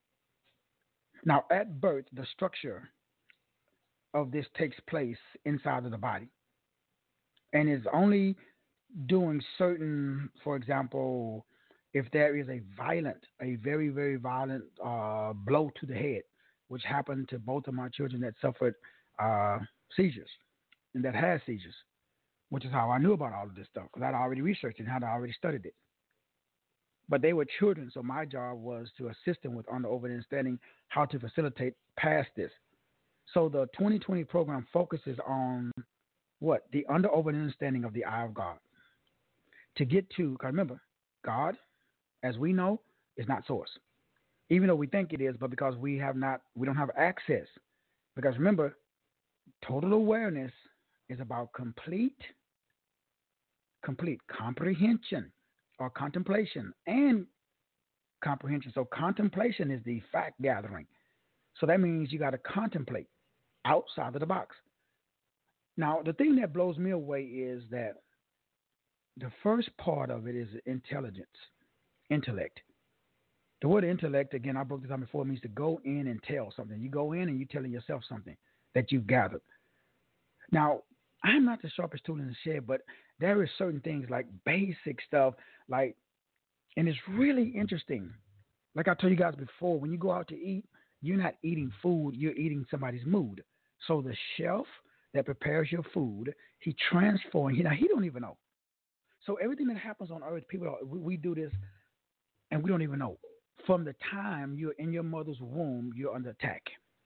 Now, at birth, the structure of this takes place inside of the body, and is only doing certain, for example, if there is a violent, a very, very violent uh, blow to the head, which happened to both of my children that suffered uh, seizures and that had seizures, which is how I knew about all of this stuff, because I'd already researched it and had already studied it. But they were children, so my job was to assist them with under over understanding how to facilitate past this. So the twenty twenty program focuses on what? The under over understanding of the eye of God. To get to, because remember, God, as we know, is not source. even though we think it is, but because we have not, we don't have access. Because remember, total awareness is about complete, complete comprehension or contemplation and comprehension. So contemplation is the fact gathering. So that means you got to contemplate outside of the box. Now, the thing that blows me away is that the first part of it is intelligence, intellect. The word intellect, again, I broke this down before, means to go in and tell something. You go in and you're telling yourself something that you've gathered. Now, I'm not the sharpest tool in the shed, but there is certain things like basic stuff, like, and it's really interesting. Like I told you guys before, when you go out to eat, you're not eating food, you're eating somebody's mood. So the chef that prepares your food, he transforms, you know, he don't even know. So everything that happens on earth, people, we, we do this and we don't even know. From the time you're in your mother's womb, you're under attack.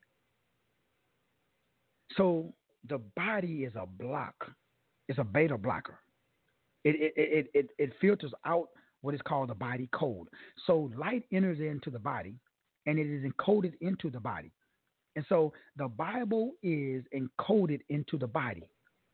So the body is a block. It's a beta blocker. It it it it, it filters out what is called the body code. So light enters into the body, and it is encoded into the body. And so the Bible is encoded into the body.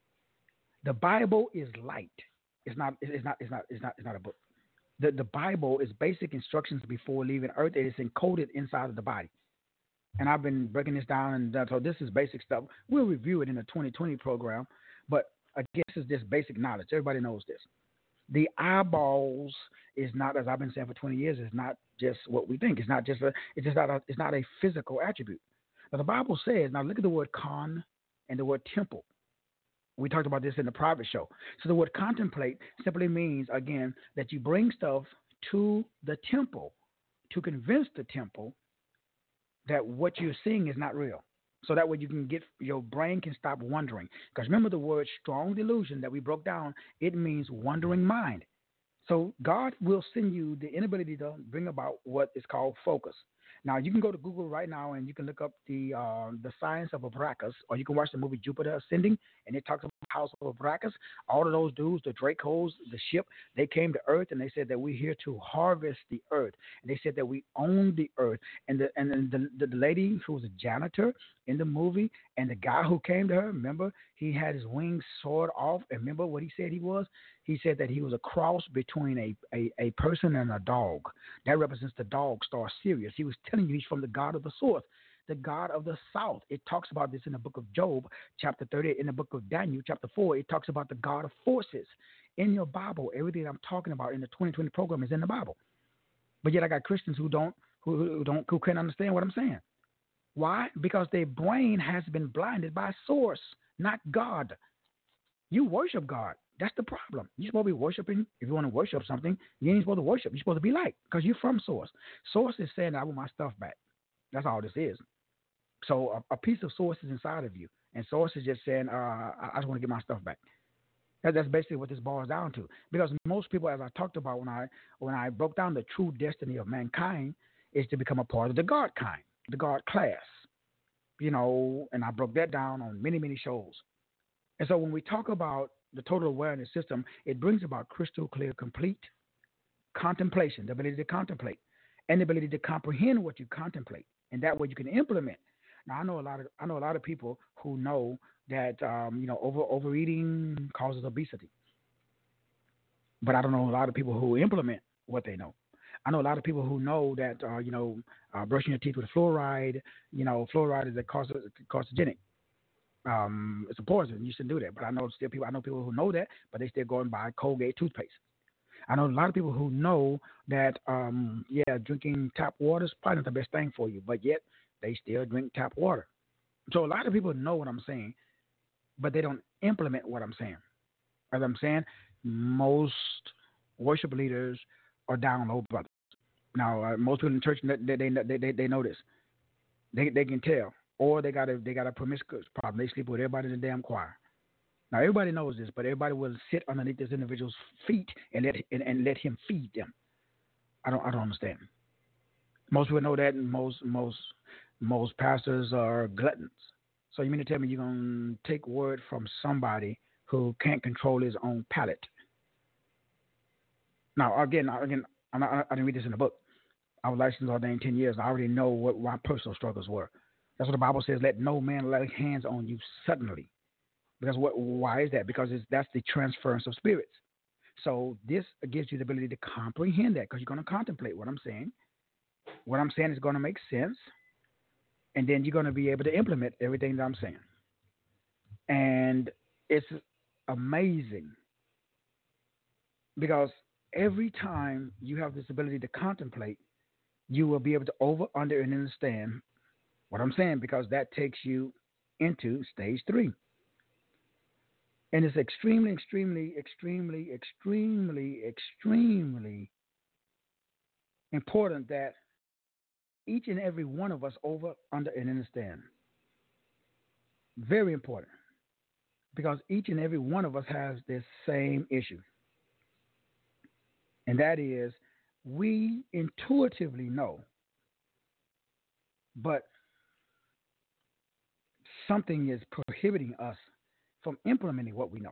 The Bible is light. It's not. It's not. It's not. It's not. It's not a book. The the Bible is basic instructions before leaving Earth. It is encoded inside of the body. And I've been breaking this down, and uh, so this is basic stuff. We'll review it in the twenty twenty program, but again, this is just basic knowledge. Everybody knows this. The eyeballs is not, as I've been saying for twenty years, it's not just what we think. It's not just a. It's just not a. It's not a physical attribute. But the Bible says, now look at the word con and the word temple. We talked about this in the private show. So the word contemplate simply means, again, that you bring stuff to the temple to convince the temple that what you're seeing is not real. So that way you can get, your brain can stop wondering. Because remember the word strong delusion that we broke down, it means wandering mind. So God will send you the inability to bring about what is called focus. Now, you can go to Google right now and you can look up the uh, the science of Abracus, or you can watch the movie Jupiter Ascending, and it talks about the house of Abracus. All of those dudes, the Dracos, the ship, they came to Earth and they said that we're here to harvest the Earth. And they said that we own the Earth. And the and the, the, the lady who was a janitor in the movie, and the guy who came to her, remember, he had his wings sawed off. And remember what he said he was? He said that he was a cross between a, a, a person and a dog. That represents the dog star Sirius. He was telling you he's from the God of the Source, the God of the South. It talks about this in the book of Job, chapter thirty-eight. In the book of Daniel, chapter four, it talks about the God of forces. In your Bible, everything I'm talking about in the twenty twenty program is in the Bible. But yet I got Christians who don't, who, who don't, who can't understand what I'm saying. Why? Because their brain has been blinded by source, not God. You worship God. That's the problem. You're supposed to be worshiping. If you want to worship something, you ain't supposed to worship. You're supposed to be like, because you're from Source. Source is saying, I want my stuff back. That's all this is. So a, a piece of Source is inside of you. And Source is just saying, uh, I, I just want to get my stuff back. That, that's basically what this boils down to. Because most people, as I talked about when I when I broke down the true destiny of mankind, is to become a part of the God kind, the God class. You know, and I broke that down on many, many shows. And so when we talk about the total awareness system, it brings about crystal clear, complete contemplation, the ability to contemplate, and the ability to comprehend what you contemplate, and that way you can implement. Now, I know a lot of I know a lot of people who know that um, you know over overeating causes obesity, but I don't know a lot of people who implement what they know. I know a lot of people who know that uh, you know uh, brushing your teeth with fluoride, you know, fluoride is a carcinogenic. Um, it's a poison. You shouldn't do that. But I know still people. I know people who know that, but they still go and buy Colgate toothpaste. I know a lot of people who know that, um, yeah, drinking tap water is probably not the best thing for you, but yet they still drink tap water. So a lot of people know what I'm saying, but they don't implement what I'm saying. As I'm saying, most worship leaders are down low brothers. Now, uh, most people in the church, they they they they, they know this. They they can tell. Or they got a they got a promiscuous problem. They sleep with everybody in the damn choir. Now everybody knows this, but everybody will sit underneath this individual's feet and let and, and let him feed them. I don't I don't understand. Most people know that, and most most most pastors are gluttons. So you mean to tell me you're gonna take word from somebody who can't control his own palate? Now again, again, I'm not, I didn't read this in the book. I was licensed ordained ten years. I already know what my personal struggles were. That's what the Bible says. Let no man lay hands on you suddenly. Because what? Why is that? Because it's, that's the transference of spirits. So this gives you the ability to comprehend that because you're going to contemplate what I'm saying. What I'm saying is going to make sense. And then you're going to be able to implement everything that I'm saying. And it's amazing because every time you have this ability to contemplate, you will be able to over, under, and understand what I'm saying because that takes you into stage three. And it's extremely, extremely, extremely, extremely, extremely important that each and every one of us over, under, and understand. Very important. Because each and every one of us has this same issue. And that is, we intuitively know, but something is prohibiting us from implementing what we know.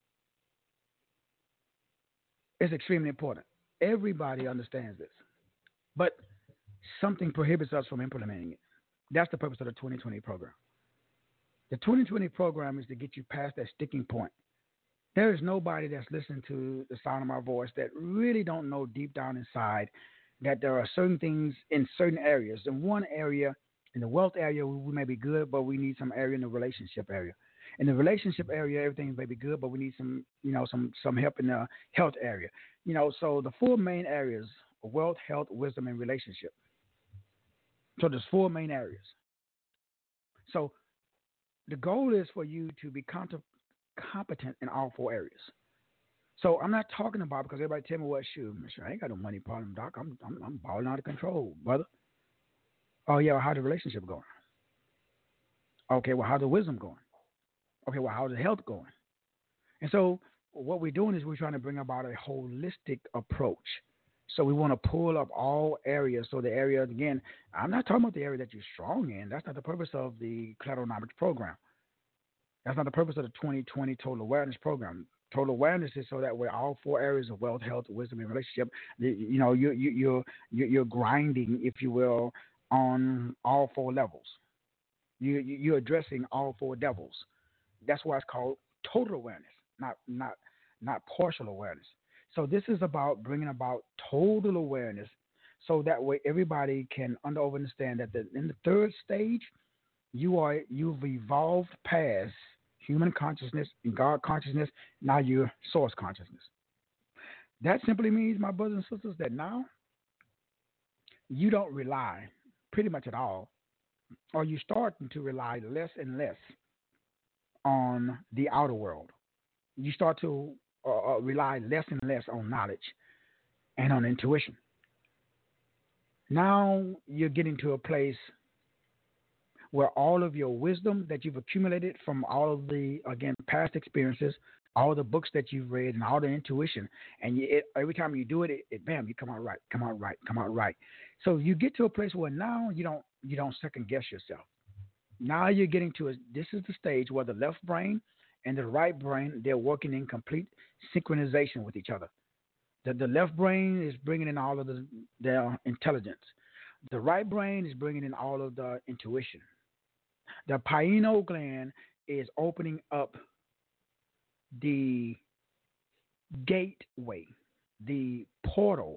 It's extremely important. Everybody understands this. But something prohibits us from implementing it. That's the purpose of the twenty twenty program. The twenty twenty program is to get you past that sticking point. There is nobody that's listening to the sound of my voice that really don't know deep down inside that there are certain things in certain areas. In one area, in the wealth area, we may be good, but we need some area in the relationship area. In the relationship area, everything may be good, but we need some, you know, some some help in the health area. You know, so the four main areas are wealth, health, wisdom, and relationship. So there's four main areas. So the goal is for you to be comp- competent in all four areas. So I'm not talking about because everybody tell me what shoe. I ain't got no money problem, doc. I'm I'm, I'm balling out of control, brother. Oh yeah, well, how's the relationship going? Okay, well, how's the wisdom going? Okay, well, how's the health going? And so what we're doing is we're trying to bring about a holistic approach. So we want to pull up all areas. So the area, again, I'm not talking about the area that you're strong in. That's not the purpose of the Cladonomics program. That's not the purpose of the twenty twenty Total Awareness program. Total awareness is so that way all four areas of wealth, health, wisdom, and relationship, you know, you, you, you're, you're grinding, if you will, on all four levels. You, you're addressing all four levels. That's why it's called total awareness, not not not partial awareness. So this is about bringing about total awareness so that way everybody can under understand that the, in the third stage, you are, you've evolved past human consciousness and God consciousness, now you're source consciousness. That simply means, my brothers and sisters, that now you don't rely pretty much at all, or you're starting to rely less and less on the outer world. You start to uh, rely less and less on knowledge and on intuition. Now you're getting to a place where all of your wisdom that you've accumulated from all of the, again, past experiences, all the books that you've read, and all the intuition, and you, it, every time you do it, it, it, bam, you come out right, come out right, come out right. So you get to a place where now you don't you don't second guess yourself. Now you're getting to a, this is the stage where the left brain and the right brain, they're working in complete synchronization with each other. The, the left brain is bringing in all of the, their intelligence. The right brain is bringing in all of the intuition. The pineal gland is opening up the gateway, the portal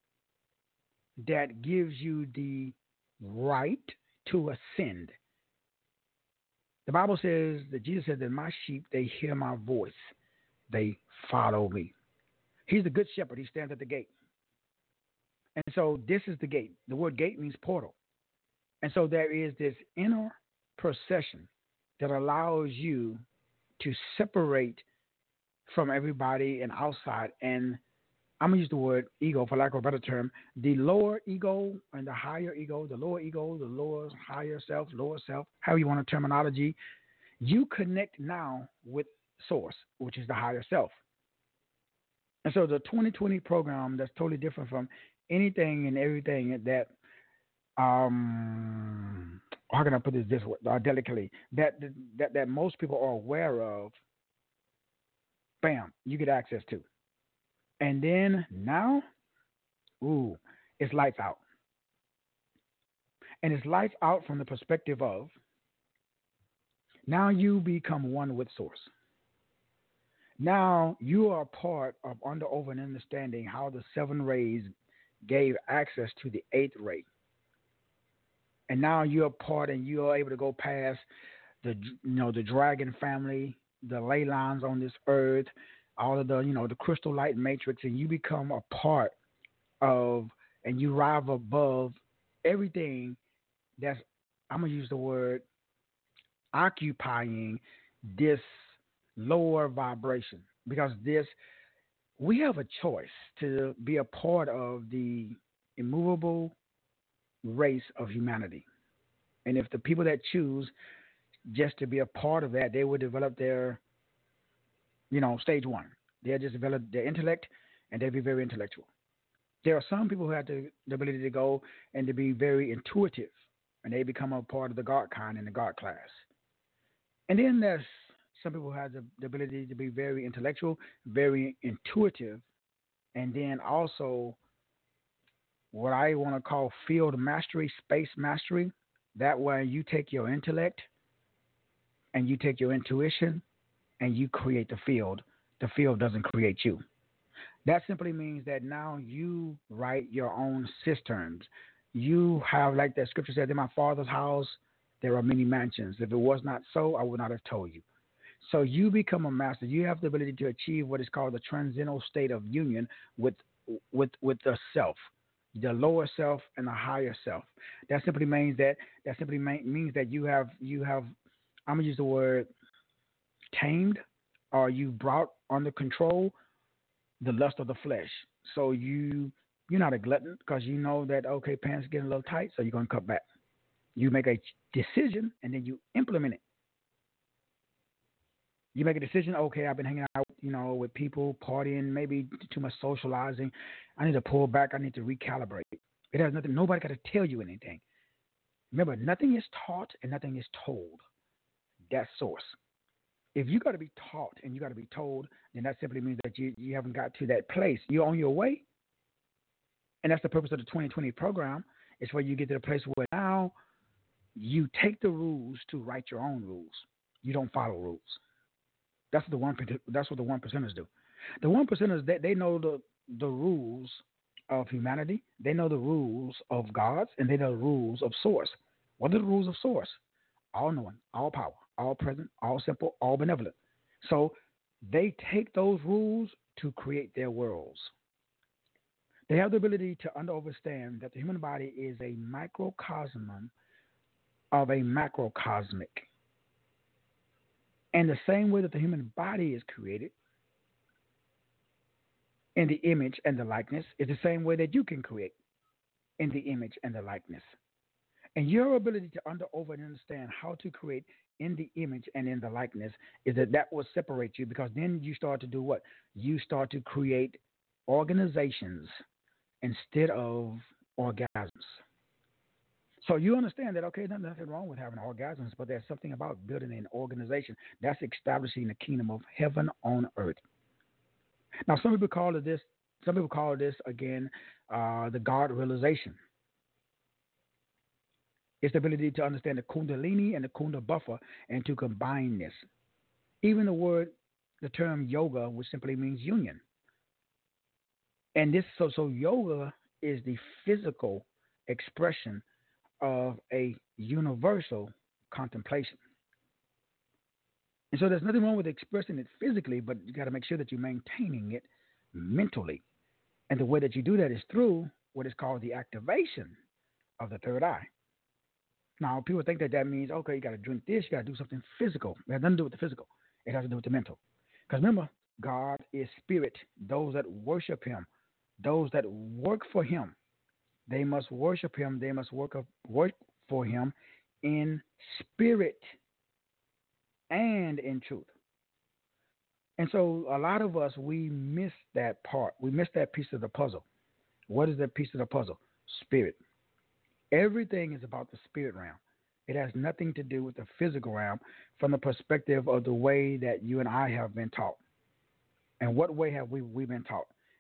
that gives you the right to ascend. The Bible says that Jesus said that my sheep, they hear my voice. They follow me. He's the good shepherd. He stands at the gate. And so this is the gate. The word gate means portal. And so there is this inner procession that allows you to separate from everybody and outside. And I'm going to use the word ego, for lack of a better term. The lower ego and the higher ego, the lower ego, the lower, higher self, lower self, however you want a terminology, you connect now with source, which is the higher self. And so the twenty twenty program, that's totally different from anything and everything that, um, how can I put this this way, uh, delicately, that, that that most people are aware of, bam, you get access to. And then now, ooh, it's lights out. And it's lights out from the perspective of now you become one with Source. Now you are part of under, over, and understanding how the seven rays gave access to the eighth ray. And now you're part and you are able to go past the, you know, the dragon family, the ley lines on this earth, all of the, you know, the crystal light matrix, and you become a part of, and you rise above everything that's, I'm going to use the word, occupying this lower vibration. Because this, we have a choice to be a part of the immovable race of humanity. And if the people that choose just to be a part of that, they will develop their, you know, stage one. They'll just develop their intellect, and they'll be very intellectual. There are some people who have the, the ability to go and to be very intuitive, and they become a part of the God kind in the God class. And then there's some people who have the, the ability to be very intellectual, very intuitive, and then also what I want to call field mastery, space mastery. That way you take your intellect and you take your intuition and you create the field. The field doesn't create you. That simply means that now you write your own cisterns. You have, like that scripture said, in my Father's house, there are many mansions. If it was not so, I would not have told you. So you become a master. You have the ability to achieve what is called the transcendental state of union with with with the self, the lower self and the higher self. That simply means that that simply means that you have you have I'm gonna use the word tamed, or you brought under control the lust of the flesh. So you you're not a glutton because you know that, okay, pants getting a little tight, so you're gonna cut back. You make a decision and then you implement it. You make a decision, okay, I've been hanging out, you know, with people, partying, maybe too much socializing. I need to pull back. I need to recalibrate. It has nothing, nobody got to tell you anything. Remember, nothing is taught and nothing is told. That's Source. If you got to be taught and you got to be told, then that simply means that you, you haven't got to that place. You're on your way. And that's the purpose of the twenty twenty program. It's where you get to the place where now you take the rules to write your own rules. You don't follow rules. That's what the one. That's what the one percenters do. The one percenters, they, they know the the rules of humanity. They know the rules of gods, and they know the rules of Source. What are the rules of Source? All knowing, all power, all present, all simple, all benevolent. So they take those rules to create their worlds. They have the ability to understand that the human body is a microcosm of a macrocosmic. And the same way that the human body is created in the image and the likeness is the same way that you can create in the image and the likeness. And your ability to under, over, and understand how to create in the image and in the likeness is that that will separate you, because then you start to do what? You start to create organizations instead of orgasms. So you understand that, okay, there's nothing wrong with having orgasms, but there's something about building an organization that's establishing the kingdom of heaven on earth. Now, some people call it this, some people call this, again, uh, the God realization. It's the ability to understand the Kundalini and the Kunda buffer and to combine this. Even the word, the term yoga, which simply means union. And this, so, so yoga is the physical expression of a universal contemplation. And so there's nothing wrong with expressing it physically, but you got to make sure that you're maintaining it mentally. And the way that you do that is through what is called the activation of the third eye. Now, people think that that means, okay, you got to drink this, you got to do something physical. It has nothing to do with the physical. It has to do with the mental. Because remember, God is spirit. Those that worship him, those that work for him, they must worship him. They must work, work for him in spirit and in truth. And so a lot of us, we miss that part. We miss that piece of the puzzle. What is that piece of the puzzle? Spirit. Everything is about the spirit realm. It has nothing to do with the physical realm from the perspective of the way that you and I have been taught. And what way have we, we been taught?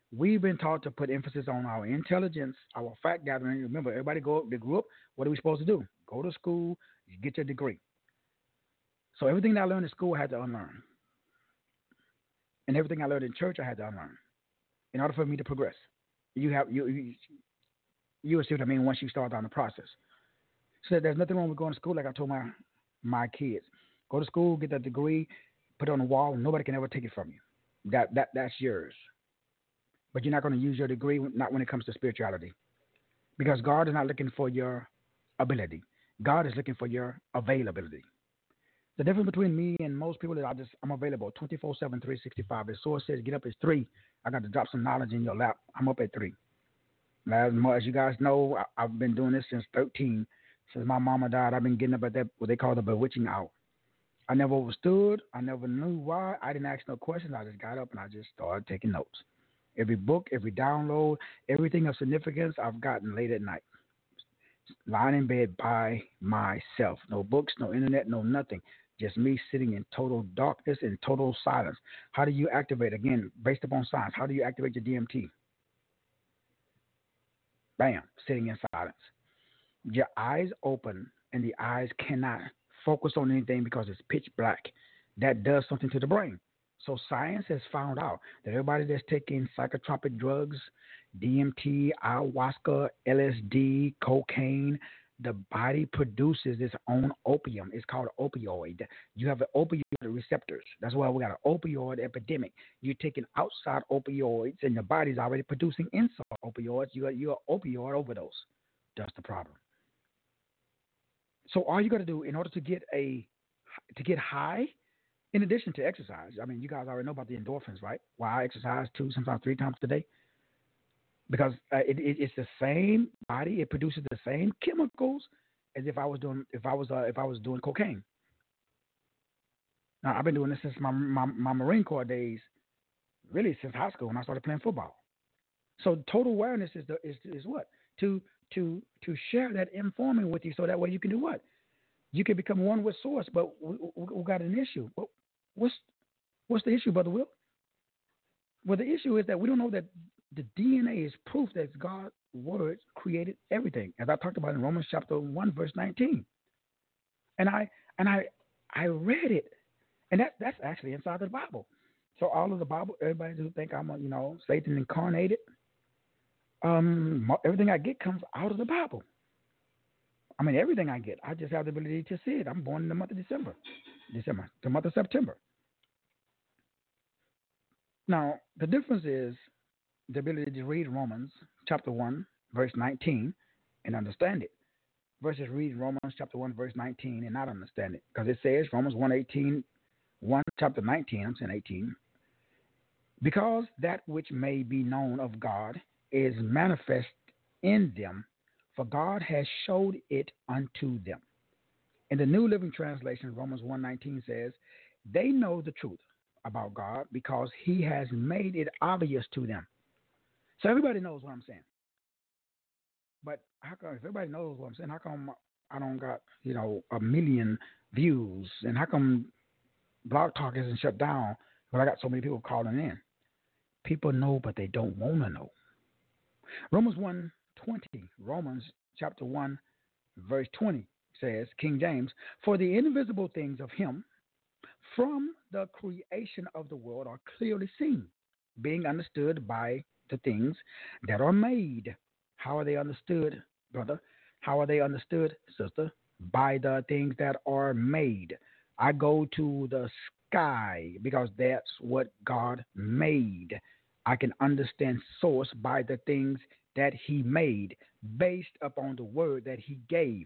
We've been taught to put emphasis on our intelligence, our fact gathering. Remember, everybody go they grew up. What are we supposed to do? Go to school, get your degree. So everything that I learned in school, I had to unlearn, and everything I learned in church, I had to unlearn in order for me to progress. You have you you, you will see what I mean once you start down the process. So there's nothing wrong with going to school. Like I told my my kids, go to school, get that degree, put it on the wall. Nobody can ever take it from you. That that that's yours. But you're not going to use your degree, not when it comes to spirituality, because God is not looking for your ability. God is looking for your availability. The difference between me and most people is I just I'm available twenty-four seven, three sixty-five. If source says get up at three, I got to drop some knowledge in your lap. I'm up at three. As much as you guys know, I, I've been doing this since thirteen. Since my mama died, I've been getting up at that what they call the bewitching hour. I never understood. I never knew why. I didn't ask no questions. I just got up and I just started taking notes. Every book, every download, everything of significance I've gotten late at night. Lying in bed by myself. No books, no internet, no nothing. Just me sitting in total darkness and total silence. How do you activate, again, based upon science, how do you activate your D M T? Bam, sitting in silence. Your eyes open and the eyes cannot focus on anything because it's pitch black. That does something to the brain. So science has found out that everybody that's taking psychotropic drugs, D M T, ayahuasca, L S D, cocaine, the body produces its own opium. It's called opioid. You have the opioid receptors. That's why we got an opioid epidemic. You're taking outside opioids and your body's already producing inside opioids. You're, you're an opioid overdose. That's the problem. So all you got to do in order to get a to get high, in addition to exercise, I mean, you guys already know about the endorphins, right? Why I exercise two, sometimes three times a day? Because uh, it, it, it's the same body; it produces the same chemicals as if I was doing if I was uh, if I was doing cocaine. Now I've been doing this since my, my my Marine Corps days, really since high school when I started playing football. So total awareness is the is is what to to to share that informing with you, so that way you can do what? You can become one with source. But we, we, we got an issue. What's what's the issue, Brother Will? Well, the issue is that we don't know that the D N A is proof that God's word created everything, as I talked about in Romans chapter one, verse nineteen. And I and I I read it, and that that's actually inside the Bible. So all of the Bible, everybody who think I'm a, you know Satan incarnated, um, everything I get comes out of the Bible. I mean, everything I get, I just have the ability to see it. I'm born in the month of December, December, the month of September. Now, the difference is the ability to read Romans chapter one, verse nineteen, and understand it, versus read Romans chapter one, verse nineteen, and not understand it. Because it says, Romans one eighteen, one chapter nineteen, I'm saying eighteen, because that which may be known of God is manifest in them, for God has showed it unto them. In the New Living Translation, Romans one nineteen says, they know the truth about God because he has made it obvious to them. So everybody knows what I'm saying. But how come, if everybody knows what I'm saying, how come I don't got, you know, a million views? And how come Blog Talk isn't shut down when I got so many people calling in? People know, but they don't want to know. Romans one twenty, Romans chapter one, verse twenty says, King James, for the invisible things of him from the creation of the world are clearly seen, being understood by the things that are made. How are they understood, brother? How are they understood, sister? By the things that are made. I go to the sky because that's what God made. I can understand source by the things that he made, based upon the word that he gave.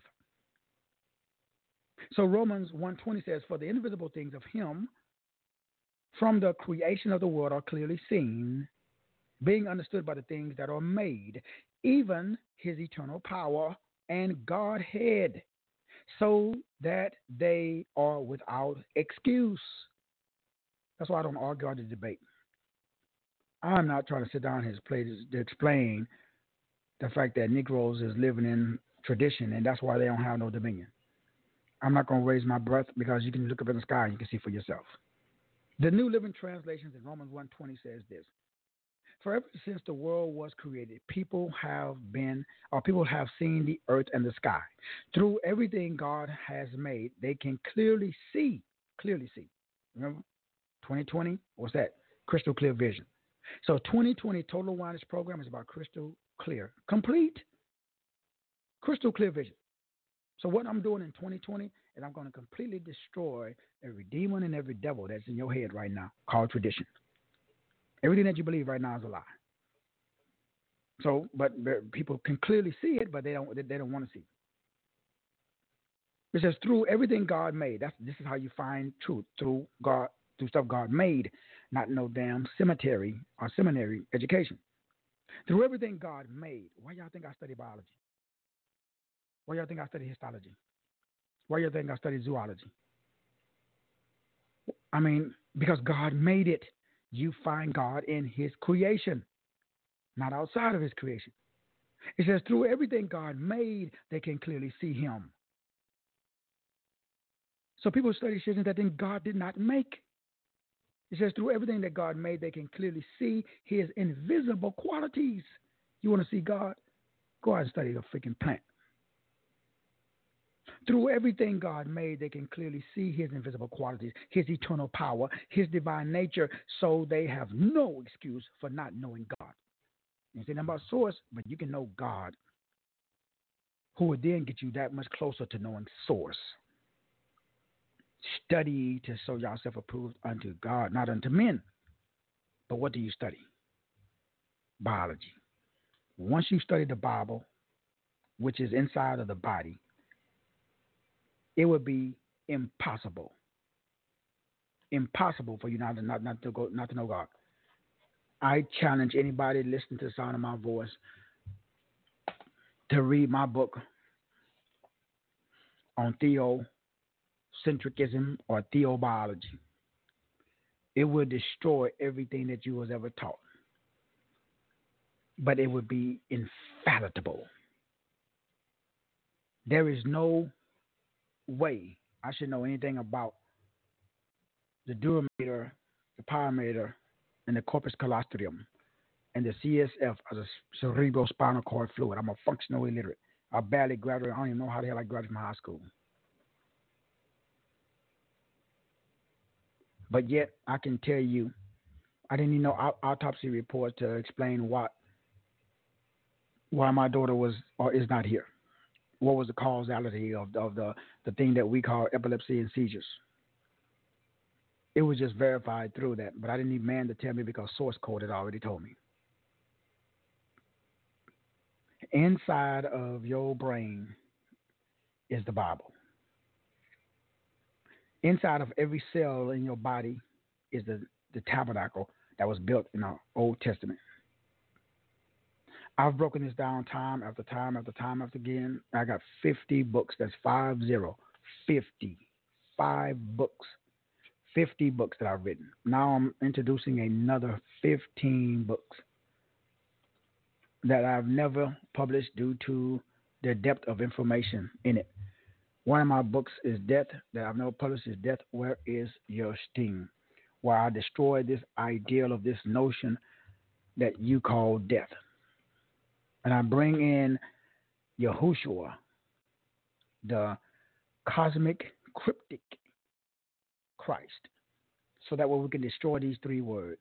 So Romans one twenty says, for the invisible things of him from the creation of the world are clearly seen, being understood by the things that are made, even his eternal power and Godhead, so that they are without excuse. That's why I don't argue or debate. I'm not trying to sit down his plate to explain the fact that Negroes is living in tradition, and that's why they don't have no dominion. I'm not going to raise my breath, because you can look up in the sky and you can see for yourself. The New Living Translations in Romans one twenty says this, For ever since the world was created, people have been, or people have seen the earth and the sky. Through everything God has made, they can clearly see, clearly see. Remember, twenty twenty, what's that? Crystal clear vision. So twenty twenty Total Awareness Program is about crystal clear, complete, crystal clear vision. So what I'm doing in twenty twenty is I'm going to completely destroy every demon and every devil that's in your head right now, called tradition. Everything that you believe right now is a lie. So, but people can clearly see it, but they don't. They don't want to see it. It says through everything God made. That's this is how you find truth, through God, through stuff God made, not no damn cemetery or seminary education. Through everything God made. Why y'all think I study biology? Why y'all think I study histology? Why y'all think I study zoology? I mean, because God made it. You find God in his creation, not outside of his creation. It says through everything God made, they can clearly see him. So people study shit that then God did not make. It says through everything that God made, they can clearly see his invisible qualities. You want to see God? Go out and study the freaking plant. Through everything God made, they can clearly see his invisible qualities, his eternal power, his divine nature, so they have no excuse for not knowing God. You say nothing about source, but you can know God, who would then get you that much closer to knowing source. Study to show yourself approved unto God, not unto men. But what do you study? Biology. Once you study the Bible, which is inside of the body, it would be impossible, impossible for you not to not, not to go not to know God. I challenge anybody listening to the sound of my voice to read my book on theocentricism or theobiology. It would destroy everything that you was ever taught, but it would be infallible. There is no way I should know anything about the durameter, the pyometer, and the corpus callostrium, and the C S F as a cerebrospinal cord fluid. I'm a functional illiterate. I barely graduated. I don't even know how the hell I graduated from high school. But yet, I can tell you, I didn't even know autopsy reports to explain what, why my daughter was or is not here. What was the causality of, of the, the thing that we call epilepsy and seizures? It was just verified through that, but I didn't need man to tell me because source code had already told me. Inside of your brain is the Bible. Inside of every cell in your body is the, the tabernacle that was built in the Old Testament. I've broken this down time after time after time after again. I got fifty books. That's five zero. fifty. Five books. fifty books that I've written. Now I'm introducing another fifteen books that I've never published due to the depth of information in it. One of my books is Death, that I've never published, is Death, Where is Your Sting? Where I destroy this ideal of this notion that you call death. And I bring in Yahushua, the cosmic cryptic Christ, so that way we can destroy these three words: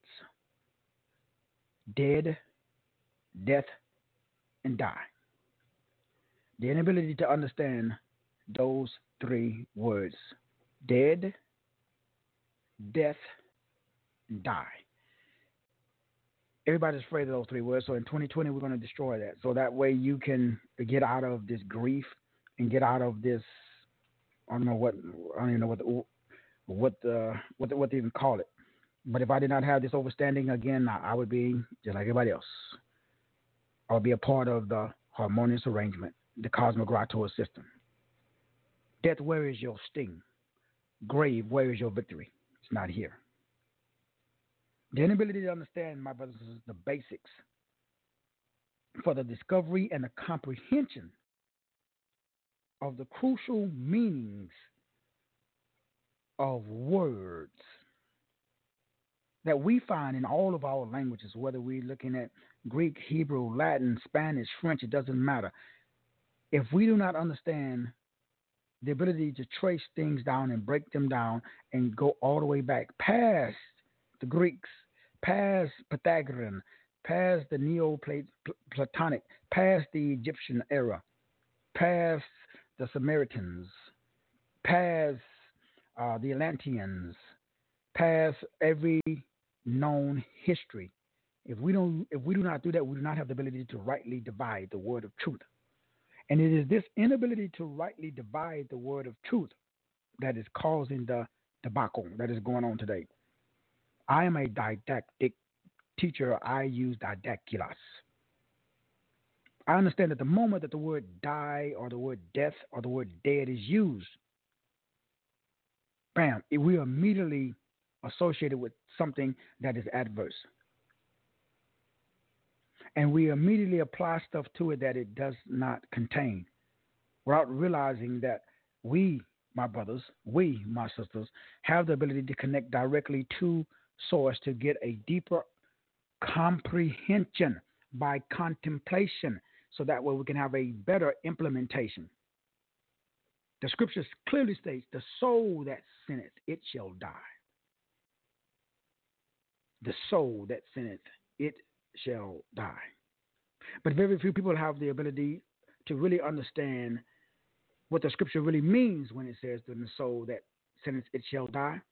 dead, death, and die. The inability to understand those three words: dead, death, and die. Everybody's afraid of those three words. So in twenty twenty, we're going to destroy that. So that way you can get out of this grief and get out of this, I don't know what, I don't even know what the, what the, what the, what they even call it. But if I did not have this overstanding, again, I, I would be just like everybody else. I would be a part of the harmonious arrangement, the cosmic Rator system. Death, where is your sting? Grave, where is your victory? It's not here. The inability to understand, my brothers and sisters, the basics for the discovery and the comprehension of the crucial meanings of words that we find in all of our languages, whether we're looking at Greek, Hebrew, Latin, Spanish, French, it doesn't matter. If we do not understand the ability to trace things down and break them down and go all the way back past the Greeks, past Pythagorean, past the Neoplatonic, past the Egyptian era, past the Samaritans, past uh, the Atlanteans, past every known history. If we don't, if we do not do that, we do not have the ability to rightly divide the word of truth. And it is this inability to rightly divide the word of truth that is causing the debacle that is going on today. I am a didactic teacher. I use didactylos. I understand that the moment that the word die or the word death or the word dead is used, bam, we are immediately associated with something that is adverse. And we immediately apply stuff to it that it does not contain without realizing that we, my brothers, we, my sisters, have the ability to connect directly to source to get a deeper comprehension by contemplation so that way we can have a better implementation. The scripture clearly states, the soul that sinneth, it shall die. The soul that sinneth, it shall die. But very few people have the ability to really understand what the scripture really means when it says that the soul that sinneth, it shall die.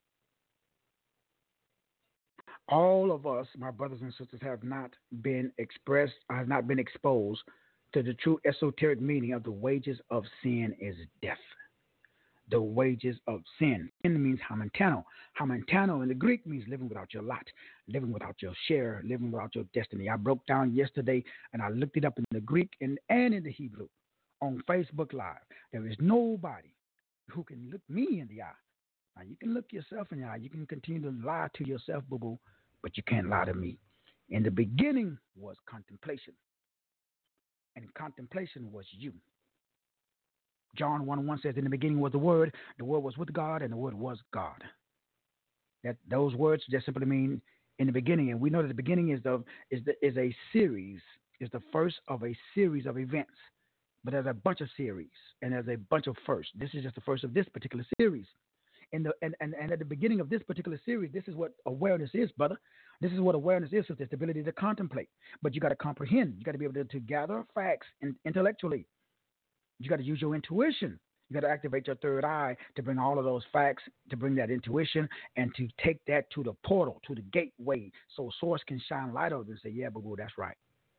All of us, my brothers and sisters, have not been expressed, have not been exposed to the true esoteric meaning of the wages of sin is death. The wages of sin. Sin means hamentano. Hamentano in the Greek means living without your lot, living without your share, living without your destiny. I broke down yesterday and I looked it up in the Greek and, and in the Hebrew on Facebook Live. There is nobody who can look me in the eye. Now, you can look yourself in the eye. You can continue to lie to yourself, boo-boo, but you can't lie to me. In the beginning was contemplation, and contemplation was you. John one one says, in the beginning was the Word, the Word was with God, and the Word was God. That those words just simply mean in the beginning, and we know that the beginning is the is the is a series, is the first of a series of events. But there's a bunch of series, and there's a bunch of firsts. This is just the first of this particular series. And, the, and, and, and at the beginning of this particular series, this is what awareness is, brother. This is what awareness is, it's the ability to contemplate. But you got to comprehend. You got to be able to, to gather facts in, intellectually. You got to use your intuition. You got to activate your third eye to bring all of those facts, to bring that intuition, and to take that to the portal, to the gateway, so source can shine light over it and say, yeah, boo-boo, that's right.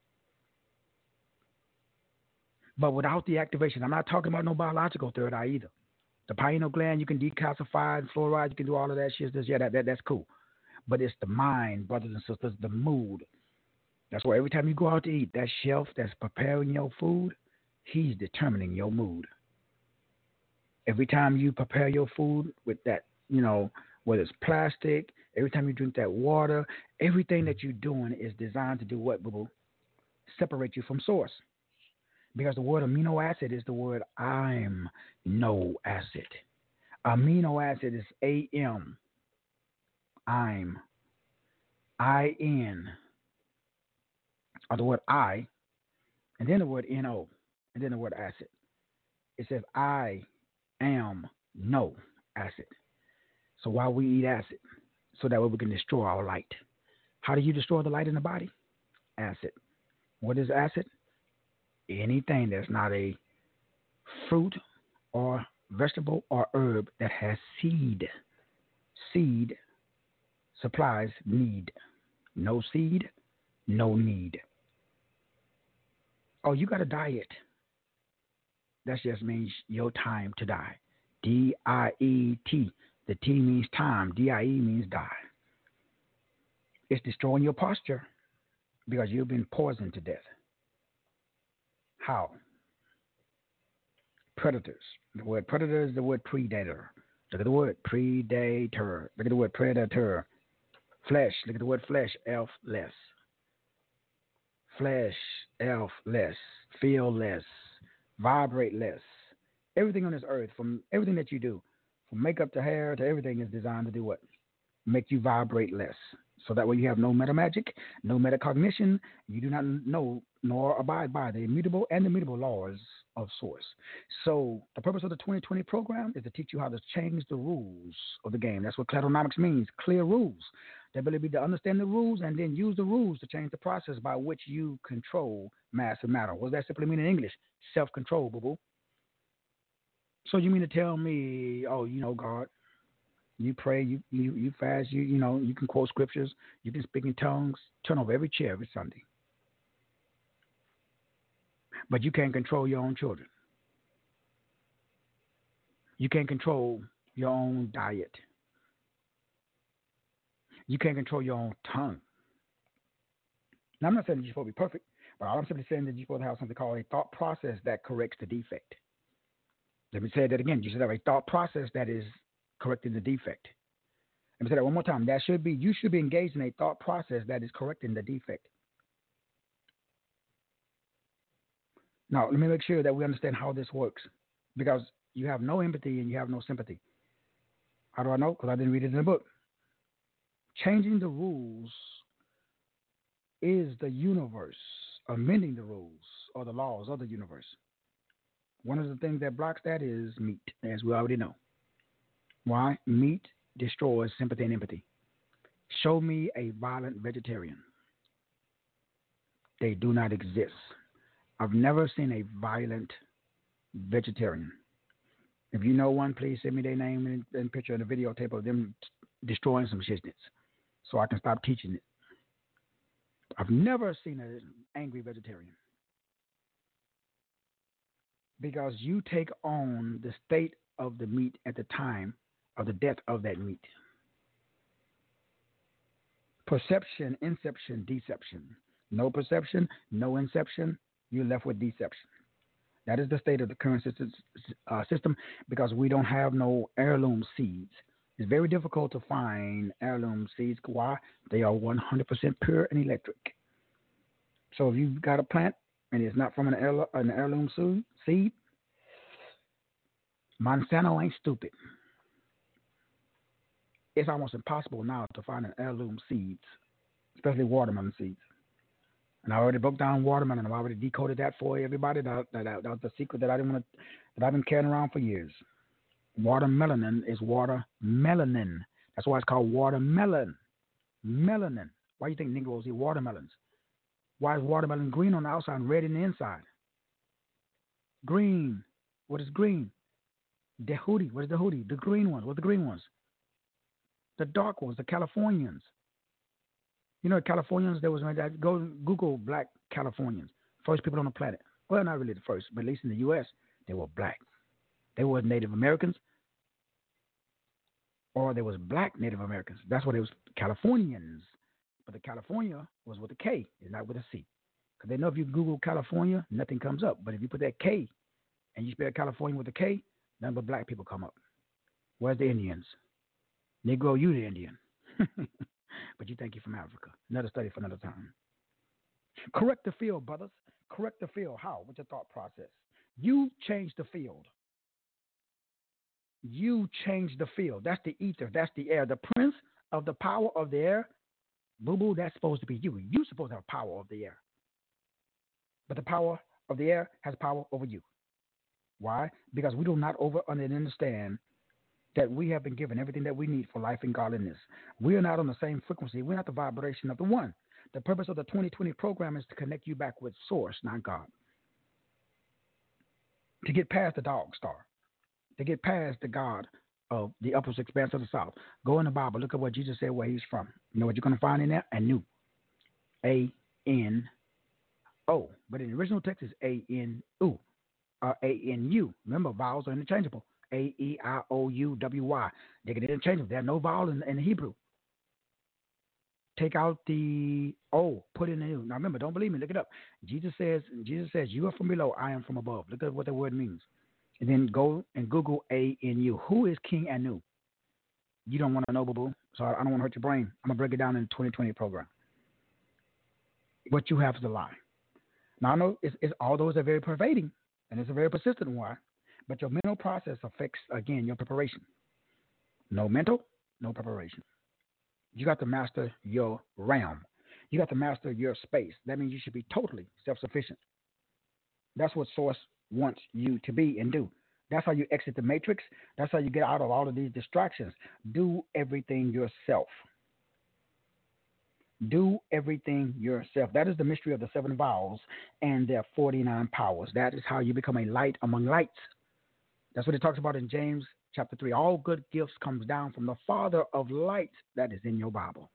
But without the activation, I'm not talking about no biological third eye either. The pineal gland, you can decalcify and fluoride, you can do all of that shit. Yeah, that, that that's cool. But it's the mind, brothers and sisters, the mood. That's why every time you go out to eat, that chef that's preparing your food, he's determining your mood. Every time you prepare your food with that, you know, whether it's plastic, every time you drink that water, everything that you're doing is designed to do what, boo-boo? Separate you from source. Because the word amino acid is the word I'm no acid. Amino acid is A M. I'm. I N. Or the word I. And then the word N O. And then the word acid. It says I am no acid. So why we eat acid? So that way we can destroy our light. How do you destroy the light in the body? Acid. What is acid? Anything that's not a fruit or vegetable or herb that has seed. Seed supplies need. No seed, no need. Oh, you got a diet. That just means your time to die. D I E T. The T means time. D I E means die. It's destroying your posture because you've been poisoned to death. How? Predators. The word predator is the word predator. Look at the word predator. Look at the word predator. Flesh. Look at the word flesh. Elf less. Flesh. Elf less. Feel less. Vibrate less. Everything on this earth, from everything that you do, from makeup to hair to everything, is designed to do what? make you vibrate less. So that way you have no metamagic, no metacognition. You do not know nor abide by the immutable and immutable laws of source. So the purpose of the twenty twenty program is to teach you how to change the rules of the game. That's what Cladonomics means, clear rules. The ability to understand the rules and then use the rules to change the process by which you control mass and matter. What does that simply mean in English? Self-control, boo-boo. So you mean to tell me, oh, you know, God, you pray, you, you you fast, you you know, you can quote scriptures, you can speak in tongues, turn over every chair every Sunday. But you can't control your own children. You can't control your own diet. You can't control your own tongue. Now, I'm not saying that you're supposed to be perfect, but I'm simply saying that you're supposed to have something called a thought process that corrects the defect. Let me say that again. You should have a thought process that is correcting the defect. Let me say that one more time. That should be, you should be engaged in a thought process that is correcting the defect. Now, let me make sure that we understand how this works, because you have no empathy and you have no sympathy. How do I know? Because I didn't read it in the book. Changing the rules is the universe amending the rules or the laws of the universe. One of the things that blocks that is meat, as we already know. Why? Meat destroys sympathy and empathy. Show me a violent vegetarian. They do not exist. I've never seen a violent vegetarian. If you know one, please send me their name and, and picture and a videotape of them destroying some shiznits so I can stop teaching it. I've never seen an angry vegetarian, because you take on the state of the meat at the time of the death of that meat. Perception, inception, deception. No perception, no inception, you're left with deception. That is the state of the current system, uh, system because we don't have no heirloom seeds. It's very difficult to find heirloom seeds. Why? They are one hundred percent pure and electric. So if you've got a plant and it's not from an, heir, an heirloom seed, Monsanto ain't stupid. It's almost impossible now to find an heirloom seeds, especially watermelon seeds. And I already broke down watermelon. I've already decoded that for everybody. That, that, that, that was the secret that I didn't want to, that I've been carrying around for years. Watermelon is watermelanin. That's why it's called watermelon. Melanin. Why do you think Negroes eat watermelons? Why is watermelon green on the outside and red in the inside? Green. What is green? The hoodie. What is the hoodie? The green ones. What are the green ones? The dark ones, the Californians. You know, Californians, there was, go Google black Californians. First people on the planet. Well, not really the first, but at least in the U S, they were black. They were Native Americans, or there was black Native Americans. That's what it was, Californians. But the California was with a K, it's not with a C. Because they know if you Google California, nothing comes up. But if you put that K and you spell California with a K, none but black people come up. Where's the Indians? Negro, you the Indian. But you think you're from Africa. Another study for another time. Correct the field, brothers. Correct the field. How? What's your thought process? You change the field. You change the field. That's the ether. That's the air. The prince of the power of the air, boo-boo, that's supposed to be you. You're supposed to have power of the air. But the power of the air has power over you. Why? Because we do not over understand that we have been given everything that we need for life and godliness. We are not on the same frequency. We're not the vibration of the one. The purpose of the twenty twenty program is to connect you back with source, not God. To get past the dog star. To get past the God of the upper expanse of the south. Go in the Bible. Look at what Jesus said where he's from. You know what you're going to find in there? Anu. A N O. But in the original text, it's A N U. Or A N U. Remember, vowels are interchangeable. A E I O U W Y. They can interchange. There are no vowel in, in Hebrew. Take out the O, put in the U. Now remember, don't believe me. Look it up. Jesus says, Jesus says, you are from below, I am from above. Look at what the word means. And then go and Google A N U. Who is King Anu? You don't want to know, boo-boo. So I don't want to hurt your brain. I'm going to break it down in the twenty twenty program. What you have is a lie. Now I know it's, it's, all those are very pervading, and it's a very persistent one. But your mental process affects, again, your preparation. No mental, no preparation. You got to master your realm. You got to master your space. That means you should be totally self-sufficient. That's what Source wants you to be and do. That's how you exit the matrix. That's how you get out of all of these distractions. Do everything yourself. Do everything yourself. That is the mystery of the seven vowels and their forty-nine powers. That is how you become a light among lights. That's what it talks about in James chapter three. All good gifts comes down from the Father of lights. That is in your Bible.